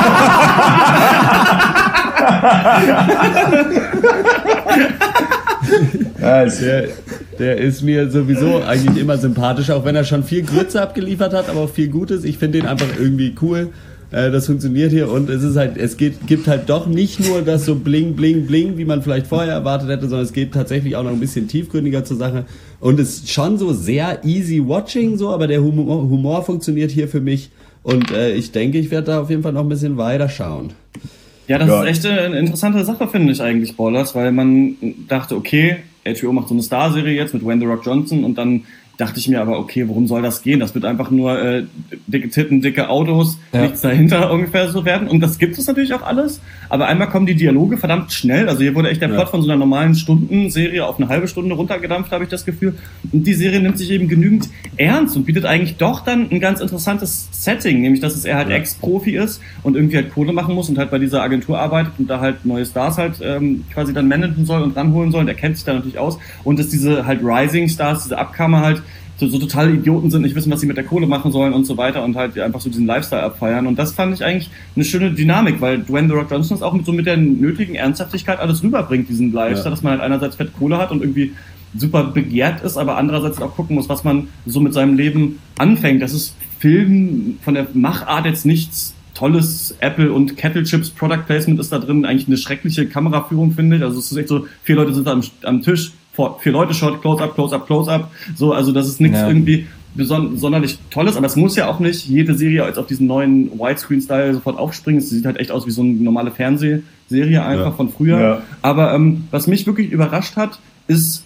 der, der ist mir sowieso eigentlich immer sympathisch, auch wenn er schon viel Grütze abgeliefert hat, aber auch viel Gutes. Ich finde ihn einfach irgendwie cool. Das funktioniert hier und es ist halt, es geht, gibt halt doch nicht nur das so bling, bling, bling, wie man vielleicht vorher erwartet hätte, sondern es geht tatsächlich auch noch ein bisschen tiefgründiger zur Sache und es ist schon so sehr easy watching so, aber der Humor, Humor funktioniert hier für mich und äh, ich denke, ich werde da auf jeden Fall noch ein bisschen weiter schauen. Ja, das ja. ist echt eine interessante Sache, finde ich eigentlich, Ballers, weil man dachte, okay, H B O macht so eine Star-Serie jetzt mit Dwayne The Rock Johnson und dann dachte ich mir aber, okay, worum soll das gehen? Das wird einfach nur äh, dicke Titten, dicke Autos, ja. nichts dahinter ungefähr so werden. Und das gibt es natürlich auch alles. Aber einmal kommen die Dialoge verdammt schnell. Also hier wurde echt der Plot ja. von so einer normalen Stundenserie auf eine halbe Stunde runtergedampft, habe ich das Gefühl. Und die Serie nimmt sich eben genügend ernst und bietet eigentlich doch dann ein ganz interessantes Setting. Nämlich, dass es er halt ja. Ex-Profi ist und irgendwie halt Kohle machen muss und halt bei dieser Agentur arbeitet und da halt neue Stars halt ähm, quasi dann managen soll und ranholen soll. Und er kennt sich da natürlich aus. Und dass diese halt Rising Stars, diese Abkammer halt So, so totale Idioten sind, nicht wissen, was sie mit der Kohle machen sollen und so weiter und halt einfach so diesen Lifestyle abfeiern. Und das fand ich eigentlich eine schöne Dynamik, weil Dwayne The Rock Johnson es auch mit so mit der nötigen Ernsthaftigkeit alles rüberbringt, diesen Lifestyle, ja. dass man halt einerseits fett Kohle hat und irgendwie super begehrt ist, aber andererseits auch gucken muss, was man so mit seinem Leben anfängt. Das ist Film von der Machart jetzt nichts Tolles. Apple und Kettle Chips Product Placement ist da drin, eigentlich eine schreckliche Kameraführung, finde ich. Also es ist echt so, vier Leute sind da am, am Tisch, vier Leute Shot, Close-Up, Close-Up, Close-Up. So, also das ist nichts ja. irgendwie beson- sonderlich toll ist, aber es muss ja auch nicht jede Serie jetzt auf diesen neuen Widescreen-Style sofort aufspringen. Es sieht halt echt aus wie so eine normale Fernsehserie einfach ja. von früher. Ja. Aber ähm, was mich wirklich überrascht hat, ist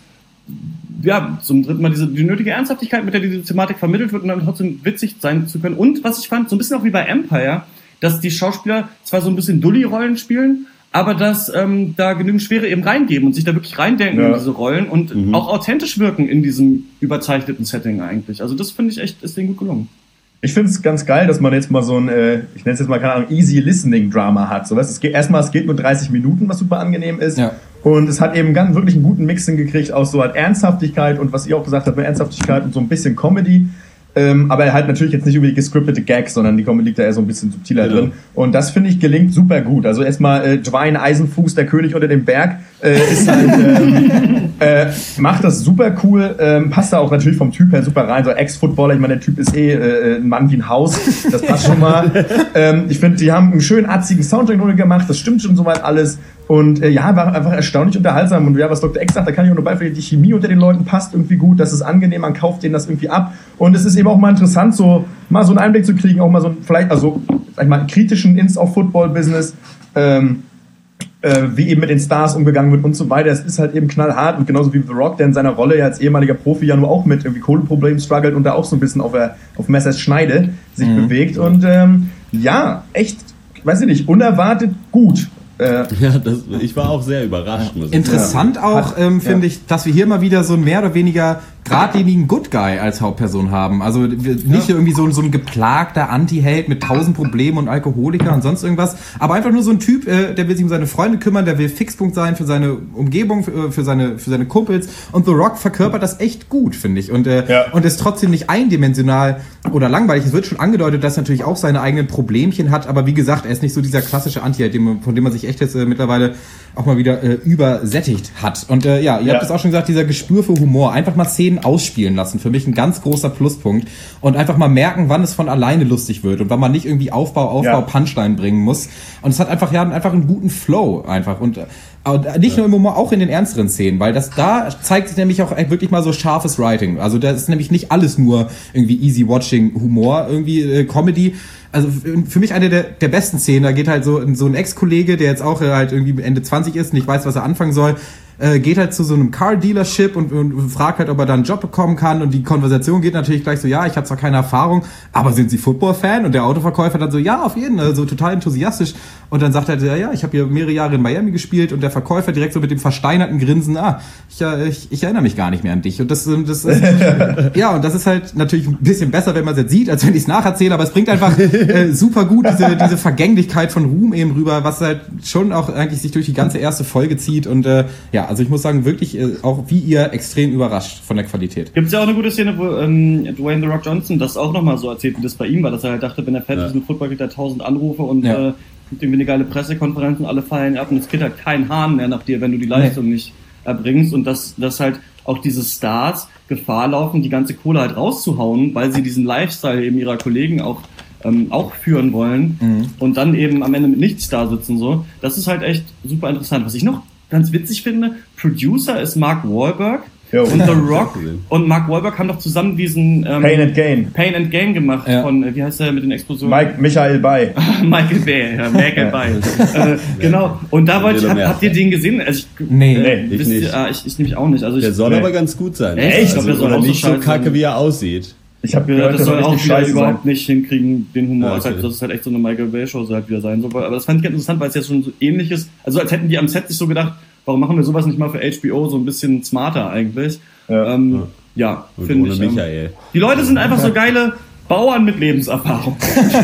ja zum dritten Mal diese die nötige Ernsthaftigkeit, mit der diese Thematik vermittelt wird und dann trotzdem witzig sein zu können. Und was ich fand, so ein bisschen auch wie bei Empire, dass die Schauspieler zwar so ein bisschen Dulli-Rollen spielen, aber dass ähm, da genügend Schwere eben reingeben und sich da wirklich reindenken ja. in diese Rollen und mhm. auch authentisch wirken in diesem überzeichneten Setting eigentlich. Also das finde ich echt, ist denen gut gelungen. Ich finde es ganz geil, dass man jetzt mal so ein, äh, ich nenne es jetzt mal, keine Ahnung, easy listening Drama hat. So, weißt, es geht, erstmal, es geht nur dreißig Minuten, was super angenehm ist. Ja. Und es hat eben ganz wirklich einen guten Mix hingekriegt aus so halt Ernsthaftigkeit und was ihr auch gesagt habt, Ernsthaftigkeit und so ein bisschen Comedy. Ähm, aber halt natürlich jetzt nicht über die gescriptete Gags, sondern die Comedy liegt da eher so ein bisschen subtiler ja. drin. Und das, finde ich, gelingt super gut. Also erstmal äh, Dwayne Eisenfuß, der König unter dem Berg, äh, ist halt, ähm, äh, macht das super cool, ähm, passt da auch natürlich vom Typ her super rein. So Ex-Footballer, ich meine, der Typ ist eh äh, ein Mann wie ein Haus, das passt schon mal. ähm, ich finde, die haben einen schönen atzigen Soundtrack gemacht, das stimmt schon soweit alles. Und äh, ja, war einfach erstaunlich unterhaltsam. Und ja, was Doktor X sagt, da kann ich auch nur beipflichten, die Chemie unter den Leuten passt irgendwie gut, das ist angenehm, man kauft denen das irgendwie ab. Und es ist eben auch mal interessant, so mal so einen Einblick zu kriegen, auch mal so ein, vielleicht, also, sag ich mal, einen kritischen Ins auf Football-Business, ähm, äh, wie eben mit den Stars umgegangen wird und so weiter. Es ist halt eben knallhart und genauso wie The Rock, der in seiner Rolle ja als ehemaliger Profi ja nur auch mit irgendwie Kohleproblemen struggelt und da auch so ein bisschen auf, der, auf Messers Schneide sich mhm. bewegt. Und ähm, ja, echt, weiß ich nicht, unerwartet gut. Äh, ja, das, ich war auch sehr überrascht. Muss ich Interessant sagen. auch, ähm, finde ja. ich, dass wir hier mal wieder so einen mehr oder weniger geradlinigen Good Guy als Hauptperson haben. Also nicht ja. irgendwie so, so ein geplagter Anti-Held mit tausend Problemen und Alkoholiker und sonst irgendwas, aber einfach nur so ein Typ, äh, der will sich um seine Freunde kümmern, der will Fixpunkt sein für seine Umgebung, für, für seine für seine Kumpels, und The Rock verkörpert das echt gut, finde ich. Und, äh, ja. und ist trotzdem nicht eindimensional oder langweilig. Es wird schon angedeutet, dass er natürlich auch seine eigenen Problemchen hat, aber wie gesagt, er ist nicht so dieser klassische Anti-Held, von dem man sich echt jetzt äh, mittlerweile auch mal wieder äh, übersättigt hat. Und äh, ja, ihr ja. habt es auch schon gesagt, dieser Gespür für Humor, einfach mal Szenen ausspielen lassen, für mich ein ganz großer Pluspunkt, und einfach mal merken, wann es von alleine lustig wird und wann man nicht irgendwie Aufbau, Aufbau, ja. Punchline bringen muss. Und es hat einfach ja einfach einen guten Flow einfach, und äh, nicht ja. nur im Humor, auch in den ernsteren Szenen, weil das da zeigt sich nämlich auch wirklich mal so scharfes Writing. Also da ist nämlich nicht alles nur irgendwie easy watching Humor, irgendwie äh, Comedy. Also für mich eine der, der besten Szenen, da geht halt so, so ein Ex-Kollege, der jetzt auch halt irgendwie Ende zwanzig ist, nicht weiß, was er anfangen soll, äh, geht halt zu so einem Car-Dealership und, und fragt halt, ob er da einen Job bekommen kann, und die Konversation geht natürlich gleich so, ja, ich habe zwar keine Erfahrung, aber sind Sie Football-Fan? Und der Autoverkäufer dann so, ja, auf jeden Fall, so total enthusiastisch, und dann sagt er, ja, ja, ich habe hier mehrere Jahre in Miami gespielt, und der Verkäufer direkt so mit dem versteinerten Grinsen, ah, ich, ich, ich erinnere mich gar nicht mehr an dich, und das, das ist, ja, und das ist halt natürlich ein bisschen besser, wenn man es jetzt sieht, als wenn ich es nacherzähle, aber es bringt einfach äh, super gut diese, diese Vergänglichkeit von Ruhm eben rüber, was halt schon auch eigentlich sich durch die ganze erste Folge zieht, und äh, ja, also ich muss sagen, wirklich äh, auch wie ihr extrem überrascht von der Qualität. Gibt es ja auch eine gute Szene, wo ähm, Dwayne The Rock Johnson das auch nochmal so erzählt, wie das bei ihm war, dass er halt dachte, wenn er fertig ist mit Football, kriegt er tausend Anrufe und ja. äh, gibt irgendwie eine geile Pressekonferenz und alle feiern ab, und es geht halt kein Hahn mehr nach dir, wenn du die Leistung nee. nicht erbringst, und dass, dass halt auch diese Stars Gefahr laufen, die ganze Kohle halt rauszuhauen, weil sie diesen Lifestyle eben ihrer Kollegen auch ähm, auch führen wollen mhm. und dann eben am Ende mit nichts da sitzen, so. Das ist halt echt super interessant. Was ich noch ganz witzig finde, Producer ist Mark Wahlberg. Jo. Und The Rock und Mark Wahlberg haben doch zusammen diesen ähm, Pain and Gain Pain and Gain gemacht ja. von, wie heißt der mit den Explosionen? Mike, Michael Bay. Michael Bay, ja, Michael Bay. äh, genau. Und da wollte ich, hab, habt ihr den gesehen? Also ich, nee, äh, nee ich nicht. Ah, ich, ich nämlich auch nicht. Also ich, der soll nee. aber ganz gut sein. Echt? Ich glaube, der soll oder auch nicht so so kacke, wie er aussieht. Ich habe gehört, das soll auch wieder überhaupt sein. nicht hinkriegen, den Humor. Ja, okay. Das ist halt echt so eine Michael Bay Show halt wieder sein soll. Aber das fand ich ganz interessant, weil es jetzt schon so ähnlich ist. Also als hätten die am Set sich so gedacht, warum machen wir sowas nicht mal für H B O so ein bisschen smarter eigentlich? Ja, ähm, ja. ja finde ich. Michael. Ähm, die Leute sind einfach so geile Bauern mit Lebenserfahrung.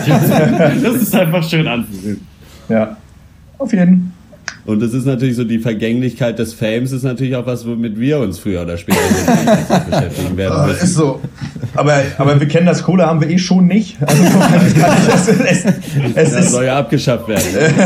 Das ist einfach schön anzusehen. Ja, auf jeden Fall. Und es ist natürlich so, die Vergänglichkeit des Fames ist natürlich auch was, womit wir uns früher oder später beschäftigen werden müssen. Ist so. Aber, aber wir kennen das, Kohle haben wir eh schon nicht. Also es, es, es das soll ja abgeschafft werden.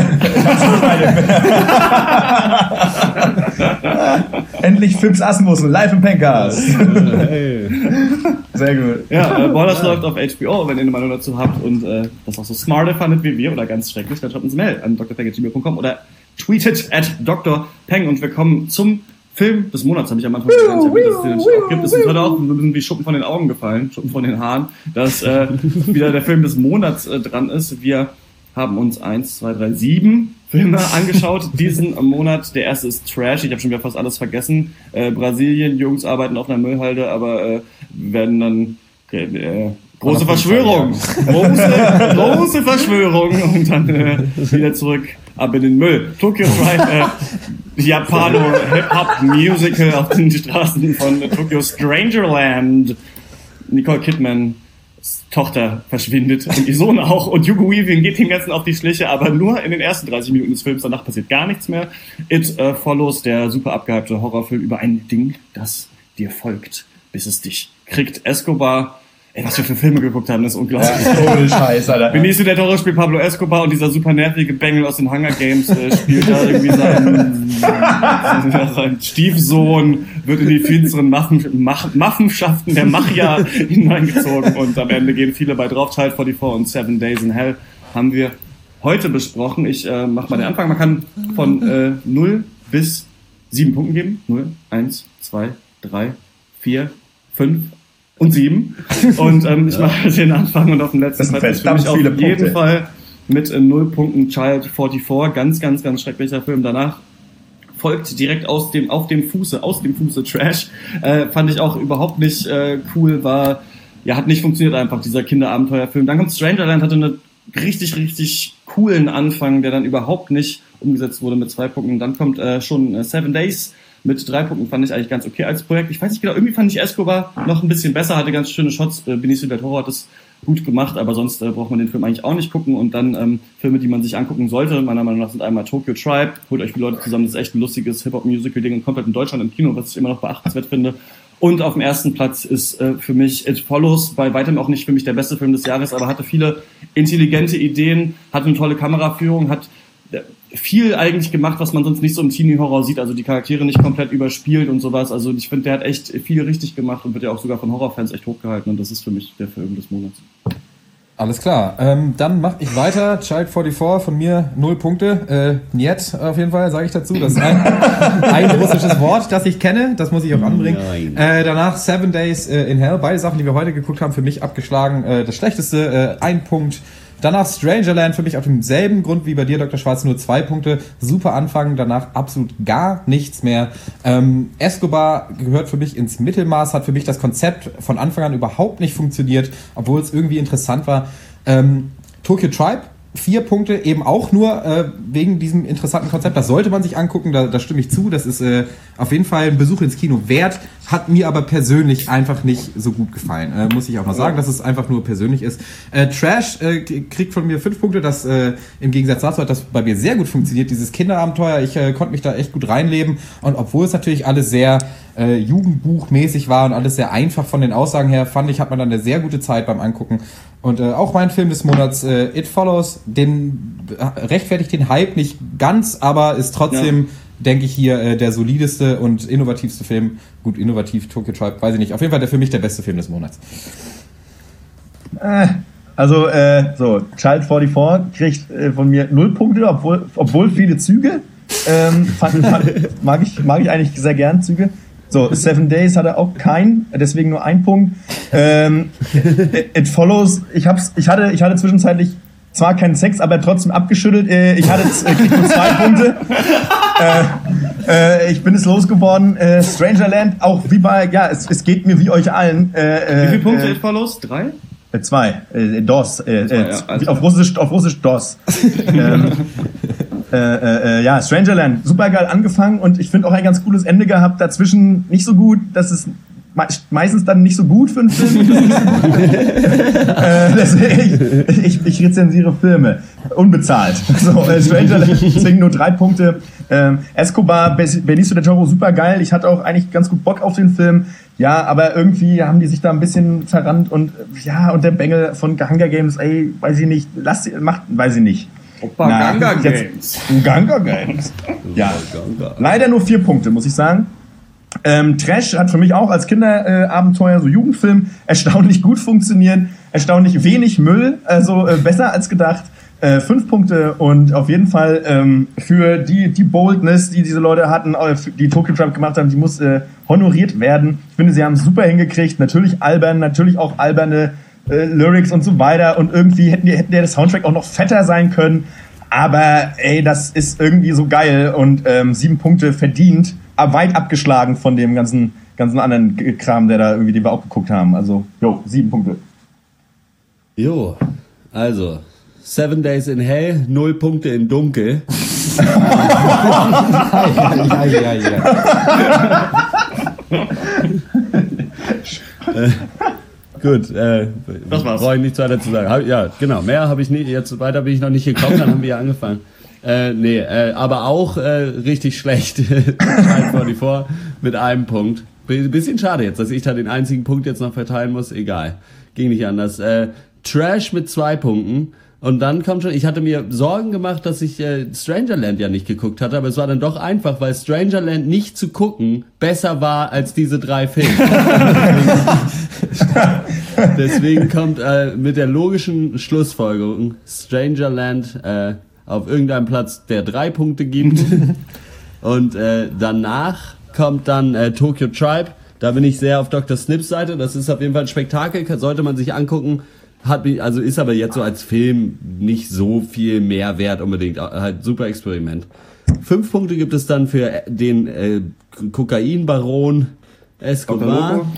Endlich Fips Asmussen, live im Pencast. Hey. Sehr gut. Ja, äh, Ballers läuft auf H B O, wenn ihr eine Meinung dazu habt und äh, das auch so smarter fandet wie wir oder ganz schrecklich, dann schreibt uns Mail an d r peng at gmail punkt com oder tweetet at Doktor Peng, und wir kommen zum Film des Monats, habe ich am Anfang gesagt, dass es den auch gibt. Es ist heute auch wie Schuppen von den Augen gefallen, Schuppen von den Haaren, dass äh, wieder der Film des Monats äh, dran ist. Wir haben uns eins, zwei, drei, sieben Filme angeschaut diesen Monat. Der erste ist Trash, ich habe schon wieder fast alles vergessen. Äh, Brasilien, Jungs arbeiten auf einer Müllhalde, aber äh, werden dann okay, äh, große Verschwörung, große, große Verschwörung und dann äh, wieder zurück ab in den Müll. Tokyo Drive, äh, Japano-Hip-Hop-Musical auf den Straßen von Tokyo Strangerland. Nicole Kidman Tochter verschwindet und ihr Sohn auch und Hugo Weaving geht dem Ganzen auf die Schliche, aber nur in den ersten dreißig Minuten des Films, danach passiert gar nichts mehr. It uh, Follows, der super abgehypte Horrorfilm über ein Ding, das dir folgt, bis es dich kriegt. Escobar, ey, was wir für Filme geguckt haben, das ist unglaublich. Ja, ohne Scheiß, Alter. Benicio del Toro spielt Pablo Escobar und dieser super nervige Bengel aus den Hunger Games äh, spielt da irgendwie seinen, sein Stiefsohn, wird in die finsteren Maffen, Mach, Maffenschaften der Mafia hineingezogen und am Ende gehen viele bei drauf. Child vierundvierzig und Seven Days in Hell haben wir heute besprochen. Ich äh, mach mal den Anfang. Man kann von äh, null bis sieben Punkten geben. null, eins, zwei, drei, vier, fünf und sieben. Und ähm, ich ja. mache den Anfang und auf dem letzten Platz für mich auf jeden Punkte. Fall mit äh, null Punkten Child vierundvierzig. Ganz, ganz, ganz schrecklicher Film. Danach folgt direkt aus dem, auf dem Fuße, aus dem Fuße Trash. Äh, fand ich auch überhaupt nicht äh, cool, war, ja, hat nicht funktioniert einfach, dieser Kinderabenteuerfilm. Dann kommt Strangerland, hatte einen richtig, richtig coolen Anfang, der dann überhaupt nicht umgesetzt wurde mit zwei Punkten. Dann kommt äh, schon äh, Seven Days mit drei Punkten, fand ich eigentlich ganz okay als Projekt. Ich weiß nicht genau, irgendwie fand ich Escobar noch ein bisschen besser, hatte ganz schöne Shots. Äh, Benicio del Toro hat das gut gemacht, aber sonst äh, braucht man den Film eigentlich auch nicht gucken. Und dann ähm, Filme, die man sich angucken sollte, meiner Meinung nach sind einmal Tokyo Tribe, holt euch viele Leute zusammen, das ist echt ein lustiges Hip-Hop-Musical-Ding und komplett in Deutschland im Kino, was ich immer noch beachtenswert finde. Und auf dem ersten Platz ist äh, für mich It Follows, bei weitem auch nicht für mich der beste Film des Jahres, aber hatte viele intelligente Ideen, hatte eine tolle Kameraführung, hat äh, viel eigentlich gemacht, was man sonst nicht so im Teenie-Horror sieht, also die Charaktere nicht komplett überspielt und sowas. Also ich finde, der hat echt viel richtig gemacht und wird ja auch sogar von Horrorfans echt hochgehalten und das ist für mich der Film des Monats. Alles klar, ähm, dann mache ich weiter. Child vierundvierzig von mir, null Punkte. Äh, Niet auf jeden Fall, sage ich dazu. Das ist ein, ein russisches Wort, das ich kenne. Das muss ich auch anbringen. Äh, danach Seven Days äh, in Hell. Beide Sachen, die wir heute geguckt haben, für mich abgeschlagen. Äh, das Schlechteste, äh, ein Punkt. Danach Strangerland, für mich auf demselben Grund wie bei dir, Doktor Schwarz, nur zwei Punkte. Super Anfang, danach absolut gar nichts mehr. Ähm, Escobar gehört für mich ins Mittelmaß, hat für mich das Konzept von Anfang an überhaupt nicht funktioniert, obwohl es irgendwie interessant war. Ähm, Tokyo Tribe, vier Punkte, eben auch nur äh, wegen diesem interessanten Konzept. Das sollte man sich angucken, da, da stimme ich zu. Das ist äh, auf jeden Fall ein Besuch ins Kino wert. Hat mir aber persönlich einfach nicht so gut gefallen. Äh, muss ich auch mal sagen, dass es einfach nur persönlich ist. Äh, Trash äh, kriegt von mir fünf Punkte. Das äh, im Gegensatz dazu hat das bei mir sehr gut funktioniert. Dieses Kinderabenteuer, ich äh, konnte mich da echt gut reinleben. Und obwohl es natürlich alles sehr äh, jugendbuchmäßig war und alles sehr einfach von den Aussagen her, fand ich, hat man dann eine sehr gute Zeit beim Angucken. Und äh, auch mein Film des Monats, äh, It Follows, den äh, rechtfertigt den Hype nicht ganz, aber ist trotzdem, ja. denke ich, hier äh, der solideste und innovativste Film. Gut, innovativ, Tokyo Tribe, weiß ich nicht. Auf jeden Fall der für mich der beste Film des Monats. Äh, also, äh, so, Child vierundvierzig kriegt äh, von mir null Punkte, obwohl, obwohl viele Züge. Ähm, fand, fand, mag, ich, mag ich eigentlich sehr gern Züge. So, Seven Days hatte auch keinen, deswegen nur ein Punkt. Ähm, It Follows, ich hab's, ich hatte, ich hatte zwischenzeitlich zwar keinen Sex, aber trotzdem abgeschüttelt. Äh, ich hatte, äh, krieg nur zwei Punkte. Äh, äh, ich bin es losgeworden. Äh, Strangerland, auch wie bei, ja, es, es geht mir wie euch allen. Äh, wie viele Punkte äh, It Follows? Drei? Äh, zwei. Äh, DOS. Äh, zwei, äh, ja, also auf Russisch, auf Russisch DOS. ähm, Äh, äh, ja, Strangerland, super geil angefangen und ich finde auch ein ganz cooles Ende gehabt. Dazwischen nicht so gut, das ist me- meistens dann nicht so gut für einen Film. äh, deswegen, ich, ich, ich rezensiere Filme, unbezahlt. So, äh, Strangerland, deswegen nur drei Punkte. Ähm, Escobar, Benicio del Toro, super geil. Ich hatte auch eigentlich ganz gut Bock auf den Film. Ja, aber irgendwie haben die sich da ein bisschen verrannt und ja, und der Bengel von Hunger Games, ey, weiß ich nicht, lass macht, weiß ich nicht. Opa, Na, Ganga Games. Ganga Games. Ja, leider nur vier Punkte, muss ich sagen. Ähm, Trash hat für mich auch als Kinderabenteuer, äh, so Jugendfilm, erstaunlich gut funktioniert. Erstaunlich wenig Müll, also äh, besser als gedacht. Äh, fünf Punkte und auf jeden Fall ähm, für die, die Boldness, die diese Leute hatten, äh, die Tokyo Tribe gemacht haben, die muss äh, honoriert werden. Ich finde, sie haben es super hingekriegt. Natürlich albern, natürlich auch alberne äh, Lyrics und so weiter. Und irgendwie hätten die, hätten der Soundtrack auch noch fetter sein können. Aber ey, das ist irgendwie so geil und ähm, sieben Punkte verdient, aber weit abgeschlagen von dem ganzen, ganzen anderen Kram, der da irgendwie, den wir auch geguckt haben. Also, jo, sieben Punkte. Jo, also Seven Days in Hell, null Punkte in Dunkel. ja, ja, ja, ja. äh, gut, äh, das war's. Brauche ich nichts weiter zu sagen. Hab, ja, genau, mehr habe ich nicht, jetzt weiter bin ich noch nicht gekommen, dann haben wir ja angefangen. Äh, nee, äh, aber auch äh, richtig schlecht. vierundvierzig mit einem Punkt. B- bisschen schade jetzt, dass ich da den einzigen Punkt jetzt noch verteilen muss. Egal, ging nicht anders. Äh, Trash mit zwei Punkten. Und dann kommt schon, ich hatte mir Sorgen gemacht, dass ich äh, Strangerland ja nicht geguckt hatte, aber es war dann doch einfach, weil Strangerland nicht zu gucken besser war als diese drei Filme. Deswegen kommt äh, mit der logischen Schlussfolgerung Strangerland äh, auf irgendeinem Platz, der drei Punkte gibt. Und äh, danach kommt dann äh, Tokyo Tribe. Da bin ich sehr auf Doktor Snips Seite. Das ist auf jeden Fall ein Spektakel, sollte man sich angucken. Hat mich, also ist aber jetzt so als Film nicht so viel Mehrwert unbedingt. Halt super Experiment. Fünf Punkte gibt es dann für den äh, Kokainbaron Escobar.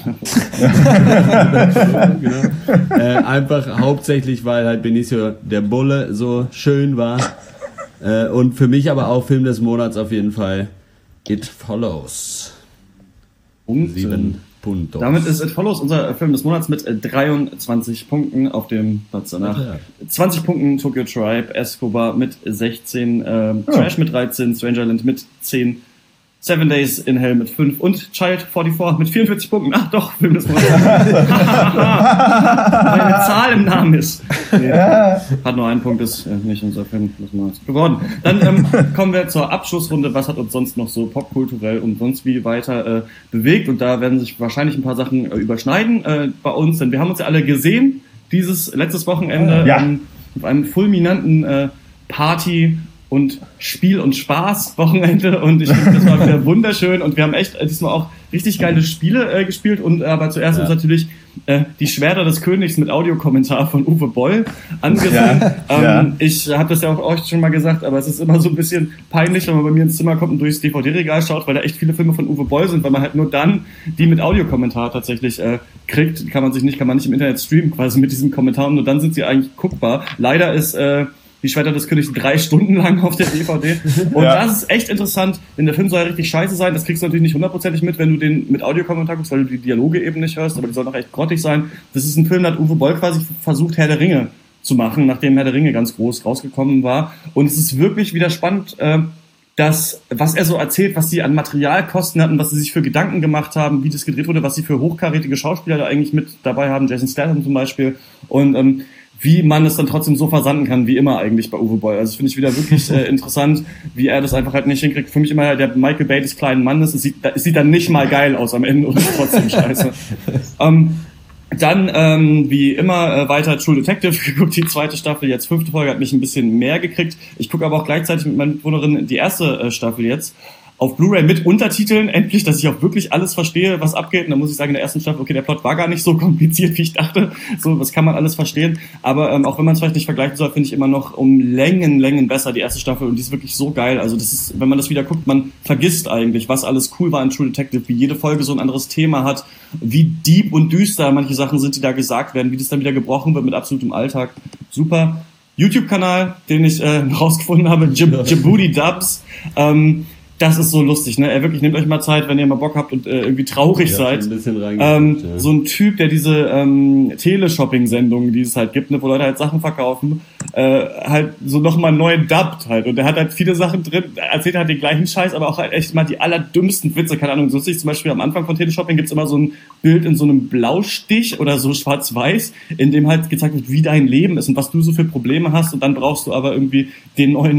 genau. äh, einfach hauptsächlich, weil halt Benicio der Bulle so schön war. Äh, und für mich aber auch Film des Monats auf jeden Fall It Follows. Und sieben Punkte. Damit ist It Follows unser Film des Monats mit dreiundzwanzig Punkten auf dem Platz danach. Ja. zwanzig Punkten Tokyo Tribe, Escobar mit sechzehn, ähm, ja. Trash mit dreizehn, Strangerland mit zehn, Seven Days in Hell mit fünf und Child vierundvierzig mit vierundvierzig Punkten. Ach doch, Film des Monats. Weil eine Zahl im Namen ist. Nee, hat nur einen Punkt, ist nicht unser Film des Monats geworden. Dann ähm, kommen wir zur Abschlussrunde. Was hat uns sonst noch so popkulturell und sonst wie weiter äh, bewegt? Und da werden sich wahrscheinlich ein paar Sachen äh, überschneiden äh, bei uns, denn wir haben uns ja alle gesehen, dieses letztes Wochenende ja. ähm, auf einem fulminanten äh, Party- und Spiel- und Spaß-Wochenende und ich finde, das war wieder wunderschön und wir haben echt äh, diesmal auch richtig geile Spiele äh, gespielt und äh, aber zuerst ja. uns natürlich äh, die Schwerter des Königs mit Audiokommentar von Uwe Boll angesehen. Ja. Ähm, ja. Ich habe das ja auch euch schon mal gesagt, aber es ist immer so ein bisschen peinlich, wenn man bei mir ins Zimmer kommt und durchs D V D-Regal schaut, weil da echt viele Filme von Uwe Boll sind, weil man halt nur dann die mit Audiokommentar tatsächlich äh, kriegt. Kann man sich nicht, kann man nicht im Internet streamen quasi mit diesem Kommentar und nur dann sind sie eigentlich guckbar. Leider ist äh, Die Schwerter des Königs drei Stunden lang auf der D V D. Und ja. das ist echt interessant, denn der Film soll ja richtig scheiße sein. Das kriegst du natürlich nicht hundertprozentig mit, wenn du den mit Audiokommentar guckst, weil du die Dialoge eben nicht hörst, aber die sollen auch echt grottig sein. Das ist ein Film, da hat Uwe Boll quasi versucht, Herr der Ringe zu machen, nachdem Herr der Ringe ganz groß rausgekommen war. Und es ist wirklich wieder spannend, äh, dass, was er so erzählt, was sie an Materialkosten hatten, was sie sich für Gedanken gemacht haben, wie das gedreht wurde, was sie für hochkarätige Schauspieler da eigentlich mit dabei haben, Jason Statham zum Beispiel. Und ähm, wie man es dann trotzdem so versanden kann, wie immer eigentlich bei Uwe Boll. Also das finde ich wieder wirklich äh, interessant, wie er das einfach halt nicht hinkriegt. Für mich immer der Michael Bay des kleinen Mannes. Es sieht, es sieht dann nicht mal geil aus am Ende und ist trotzdem scheiße. ähm, dann, ähm, wie immer, äh, weiter True Detective geguckt, die zweite Staffel, jetzt fünfte Folge, hat mich ein bisschen mehr gekriegt. Ich gucke aber auch gleichzeitig mit meiner Mitbewohnerin die erste äh, Staffel jetzt. Auf Blu-ray mit Untertiteln, endlich, dass ich auch wirklich alles verstehe, was abgeht. Und dann muss ich sagen, in der ersten Staffel, okay, der Plot war gar nicht so kompliziert, wie ich dachte. So, das kann man alles verstehen. Aber ähm, auch wenn man es vielleicht nicht vergleichen soll, finde ich immer noch um Längen, Längen besser die erste Staffel. Und die ist wirklich so geil. Also das ist, wenn man das wieder guckt, man vergisst eigentlich, was alles cool war in True Detective, wie jede Folge so ein anderes Thema hat, wie deep und düster manche Sachen sind, die da gesagt werden, wie das dann wieder gebrochen wird mit absolutem Alltag. Super. YouTube-Kanal, den ich äh, rausgefunden habe, Djib- Djibouti Dubs. Ähm, Das ist so lustig, ne? Er wirklich, nehmt euch mal Zeit, wenn ihr mal Bock habt und äh, irgendwie traurig ja, seid. Ein bisschen ähm, ja. So ein Typ, der diese ähm, Teleshopping-Sendungen, die es halt gibt, ne, wo Leute halt Sachen verkaufen, äh, halt so nochmal neu dubbt halt. Und der hat halt viele Sachen drin, erzählt halt den gleichen Scheiß, aber auch halt echt mal die allerdümmsten Witze. Keine Ahnung, so lustig, zum Beispiel am Anfang von Teleshopping gibt's immer so ein Bild in so einem Blaustich oder so schwarz-weiß, in dem halt gezeigt wird, wie dein Leben ist und was du so für Probleme hast. Und dann brauchst du aber irgendwie den neuen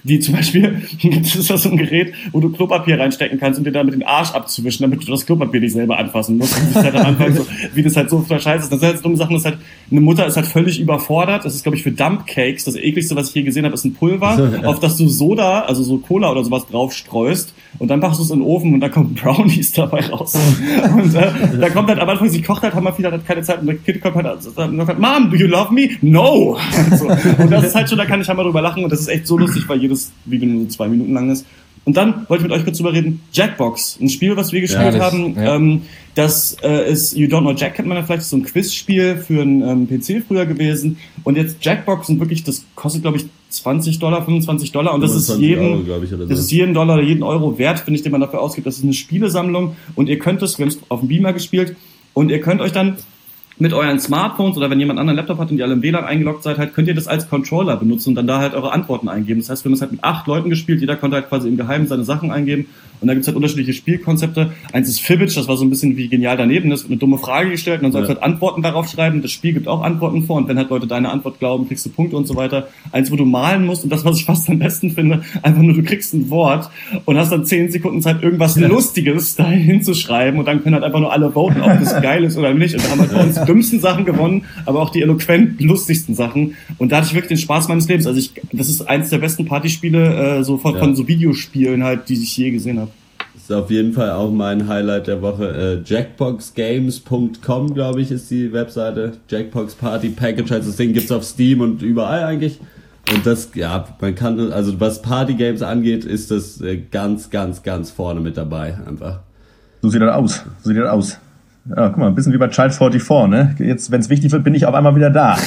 Wie zum Beispiel, das ist das so ein Gerät, wo du Klopapier reinstecken kannst, um dir damit den Arsch abzuwischen, damit du das Klopapier nicht selber anfassen musst. Und das halt am Anfang so, wie das halt so voll scheiße ist. Das sind halt so dumme Sachen, das ist halt, eine Mutter ist halt völlig überfordert. Das ist, glaube ich, für Dumpcakes. Das ekligste, was ich je gesehen habe, ist ein Pulver, auf das du Soda, also so Cola oder sowas drauf streust. Und dann machst du es in den Ofen und da kommen Brownies dabei raus. Und äh, da kommt halt am Anfang, sie kocht halt, haben wir viel, hat keine Zeit. Und der Kind kommt halt und sagt, Mom, do you love me? No! So. Und das ist halt schon, da kann ich halt mal drüber lachen. Und das ist echt so lustig, weil jedes Video nur so zwei Minuten lang ist. Und dann wollte ich mit euch kurz drüber reden. Jackbox, ein Spiel, was wir gespielt ja, das, haben. Ja. Ähm, das äh, ist You Don't Know Jack, kennt man ja vielleicht, so ein Quizspiel für einen ähm, P C früher gewesen. Und jetzt Jackbox sind wirklich, das kostet, glaube ich, zwanzig Dollar, fünfundzwanzig Dollar. Und das ist jeden, Euro, ich, oder so. Das ist jeden Dollar oder jeden Euro wert, finde ich, den man dafür ausgibt. Das ist eine Spielesammlung. Und ihr könnt es, wir haben es auf dem Beamer gespielt, und ihr könnt euch dann mit euren Smartphones oder wenn jemand anderen Laptop hat und ihr alle im W L A N eingeloggt seid, halt, könnt ihr das als Controller benutzen und dann da halt eure Antworten eingeben. Das heißt, wir haben es halt mit acht Leuten gespielt, jeder konnte halt quasi im Geheimen seine Sachen eingeben und da gibt's halt unterschiedliche Spielkonzepte. Eins ist Fibbage, das war so ein bisschen wie genial daneben, das wird eine dumme Frage gestellt und dann sollst du ja. halt Antworten darauf schreiben. Das Spiel gibt auch Antworten vor und wenn halt Leute deine Antwort glauben, kriegst du Punkte und so weiter. Eins, wo du malen musst und das, was ich fast am besten finde, einfach nur, du kriegst ein Wort und hast dann zehn Sekunden Zeit, irgendwas ja. Lustiges da hinzuschreiben und dann können halt einfach nur alle voten, ob das geil ist oder nicht. Und da haben halt bei uns die dümmsten Sachen gewonnen, aber auch die eloquent lustigsten Sachen. Und da hatte ich wirklich den Spaß meines Lebens. Also ich, das ist eins der besten Partyspiele äh, so von, ja. von so Videospielen halt, die ich je gesehen habe. Das ist auf jeden Fall auch mein Highlight der Woche. Äh, Jackbox Games Punkt com, glaube ich, ist die Webseite. Jackbox Party Package, also das Ding gibt's auf Steam und überall eigentlich. Und das, ja, man kann, also was Partygames angeht, ist das äh, ganz, ganz, ganz vorne mit dabei, einfach. So sieht das aus. So sieht das aus. Ja, guck mal, ein bisschen wie bei Child vierundvierzig, ne? Jetzt, wenn es wichtig wird, bin ich auf einmal wieder da.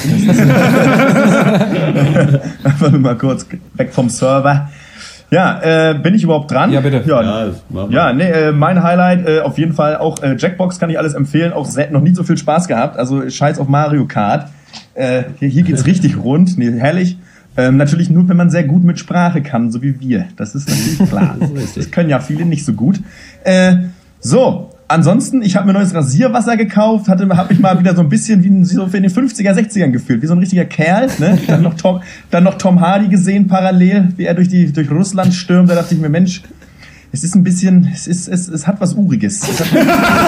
Einfach mal kurz weg vom Server. Ja, äh, bin ich überhaupt dran? Ja, bitte. Ja, ja, ja nee, äh, mein Highlight, äh, auf jeden Fall auch äh, Jackbox kann ich alles empfehlen, auch se- noch nie so viel Spaß gehabt, also scheiß auf Mario Kart. Äh, hier, hier geht's richtig rund, nee, herrlich. Ähm, natürlich nur, wenn man sehr gut mit Sprache kann, so wie wir. Das ist natürlich klar. Das können ja viele nicht so gut. Äh, so. Ansonsten, ich habe mir neues Rasierwasser gekauft, hatte, habe mich mal wieder so ein bisschen wie so in den fünfziger, sechzigern gefühlt, wie so ein richtiger Kerl. Ne? Dann noch Tom, dann noch Tom Hardy gesehen parallel, wie er durch die durch Russland stürmt. Da dachte ich mir, Mensch, es ist ein bisschen, es ist, es, es hat was Uriges. Es hat,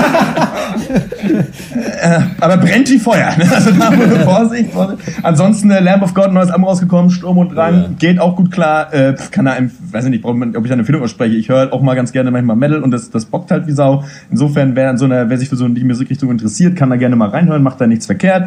äh, aber brennt wie Feuer. Ne? Also da Vorsicht, Vorsicht. Ansonsten äh, Lamb of God, ein neues Album rausgekommen, Sturm und Drang, ja. Geht auch gut klar. Äh, kann er, weiß ich nicht, ob ich eine Empfehlung ausspreche. Ich höre auch mal ganz gerne manchmal Metal und das, das bockt halt wie Sau. Insofern, wer, so eine, wer sich für so die Musikrichtung interessiert, kann da gerne mal reinhören, macht da nichts verkehrt.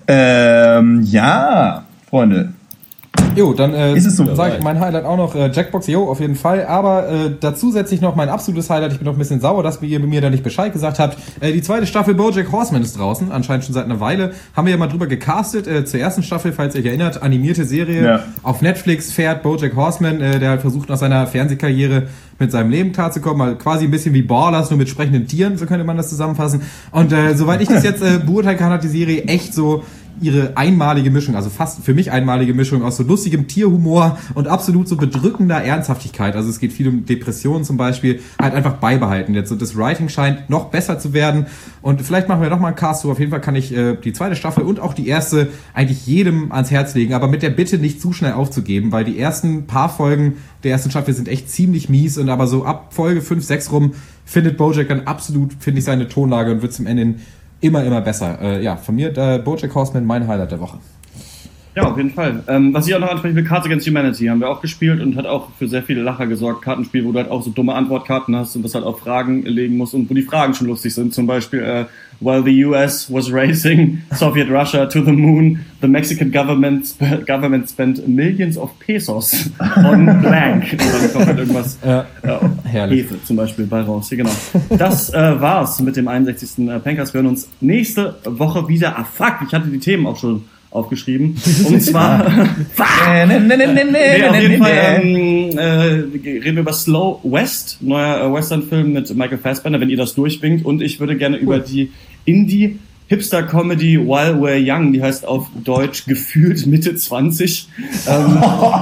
Ähm, ja, Freunde. Jo, dann äh, ist es so, sage ich mein Highlight auch noch, äh, Jackbox, jo, auf jeden Fall, aber äh, dazu setze ich noch mein absolutes Highlight, ich bin noch ein bisschen sauer, dass ihr mir da nicht Bescheid gesagt habt. Äh, die zweite Staffel BoJack Horseman ist draußen, anscheinend schon seit einer Weile, haben wir ja mal drüber gecastet, äh, zur ersten Staffel, falls ihr euch erinnert, animierte Serie, ja. Auf Netflix fährt BoJack Horseman, äh, der halt versucht nach seiner Fernsehkarriere mit seinem Leben klarzukommen, mal quasi ein bisschen wie Ballers, nur mit sprechenden Tieren, so könnte man das zusammenfassen. Und äh, soweit ich das jetzt äh, beurteilen kann, hat die Serie echt so ihre einmalige Mischung, also fast für mich einmalige Mischung aus so lustigem Tierhumor und absolut so bedrückender Ernsthaftigkeit. Also es geht viel um Depressionen zum Beispiel, halt einfach beibehalten. Jetzt so das Writing scheint noch besser zu werden und vielleicht machen wir noch mal einen Cast, so auf jeden Fall kann ich äh, die zweite Staffel und auch die erste eigentlich jedem ans Herz legen, aber mit der Bitte nicht zu schnell aufzugeben, weil die ersten paar Folgen der ersten Staffel sind echt ziemlich mies und aber so ab Folge fünf, sechs rum findet BoJack dann absolut, finde ich, seine Tonlage und wird zum Ende immer, immer besser. Äh, ja, von mir, äh, BoJack Horseman, mein Highlight der Woche. Ja, auf jeden Fall. Ähm, was ich auch noch ansprechen will, Cards Against Humanity haben wir auch gespielt und hat auch für sehr viele Lacher gesorgt. Kartenspiel, wo du halt auch so dumme Antwortkarten hast und das halt auf Fragen legen musst und wo die Fragen schon lustig sind. Zum Beispiel, äh, while the U S was racing Soviet Russia to the moon, the Mexican government, sp- government spent millions of pesos on blank. Und dann kommt halt irgendwas, ja, äh, Hefe zum Beispiel bei raus. Hier, genau. Das äh, war's mit dem einundsechzigsten Äh, Pankers. Wir hören uns nächste Woche wieder. Ah, fuck, ich hatte die Themen auch schon aufgeschrieben. Und zwar nee, auf jeden Fall ähm, äh, reden wir über Slow West, neuer äh, Western-Film mit Michael Fassbender, wenn ihr das durchwinkt. Und ich würde gerne über die Indie Hipster-Comedy While We're Young, die heißt auf Deutsch gefühlt Mitte zwanzig. Ähm,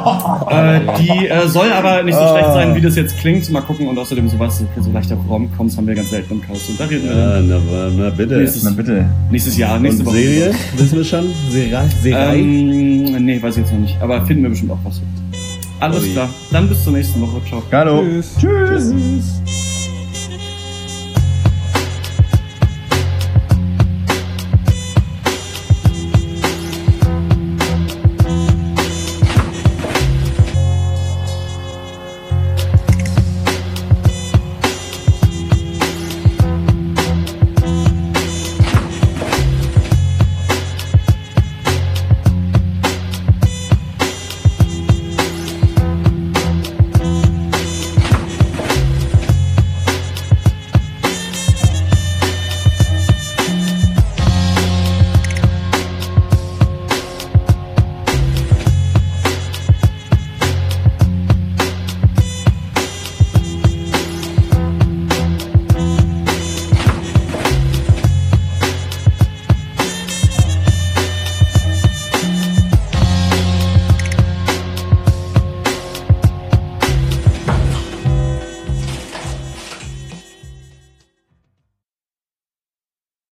äh, die äh, soll aber nicht so schlecht sein, wie das jetzt klingt. Mal gucken. Und außerdem sowas, so leichter Rom-Coms haben wir ganz selten im Cast. Und da reden wir ja, dann. Na, na bitte. Nächstes, na bitte. Nächstes Jahr, nächste Und Woche. Serie? Wissen wir schon? Serie? Serie? Ähm, nee, weiß ich jetzt noch nicht. Aber finden wir bestimmt auch was. Alles Ui. klar. Dann bis zur nächsten Woche. Ciao. Hallo. Tschüss. Tschüss. Tschüss.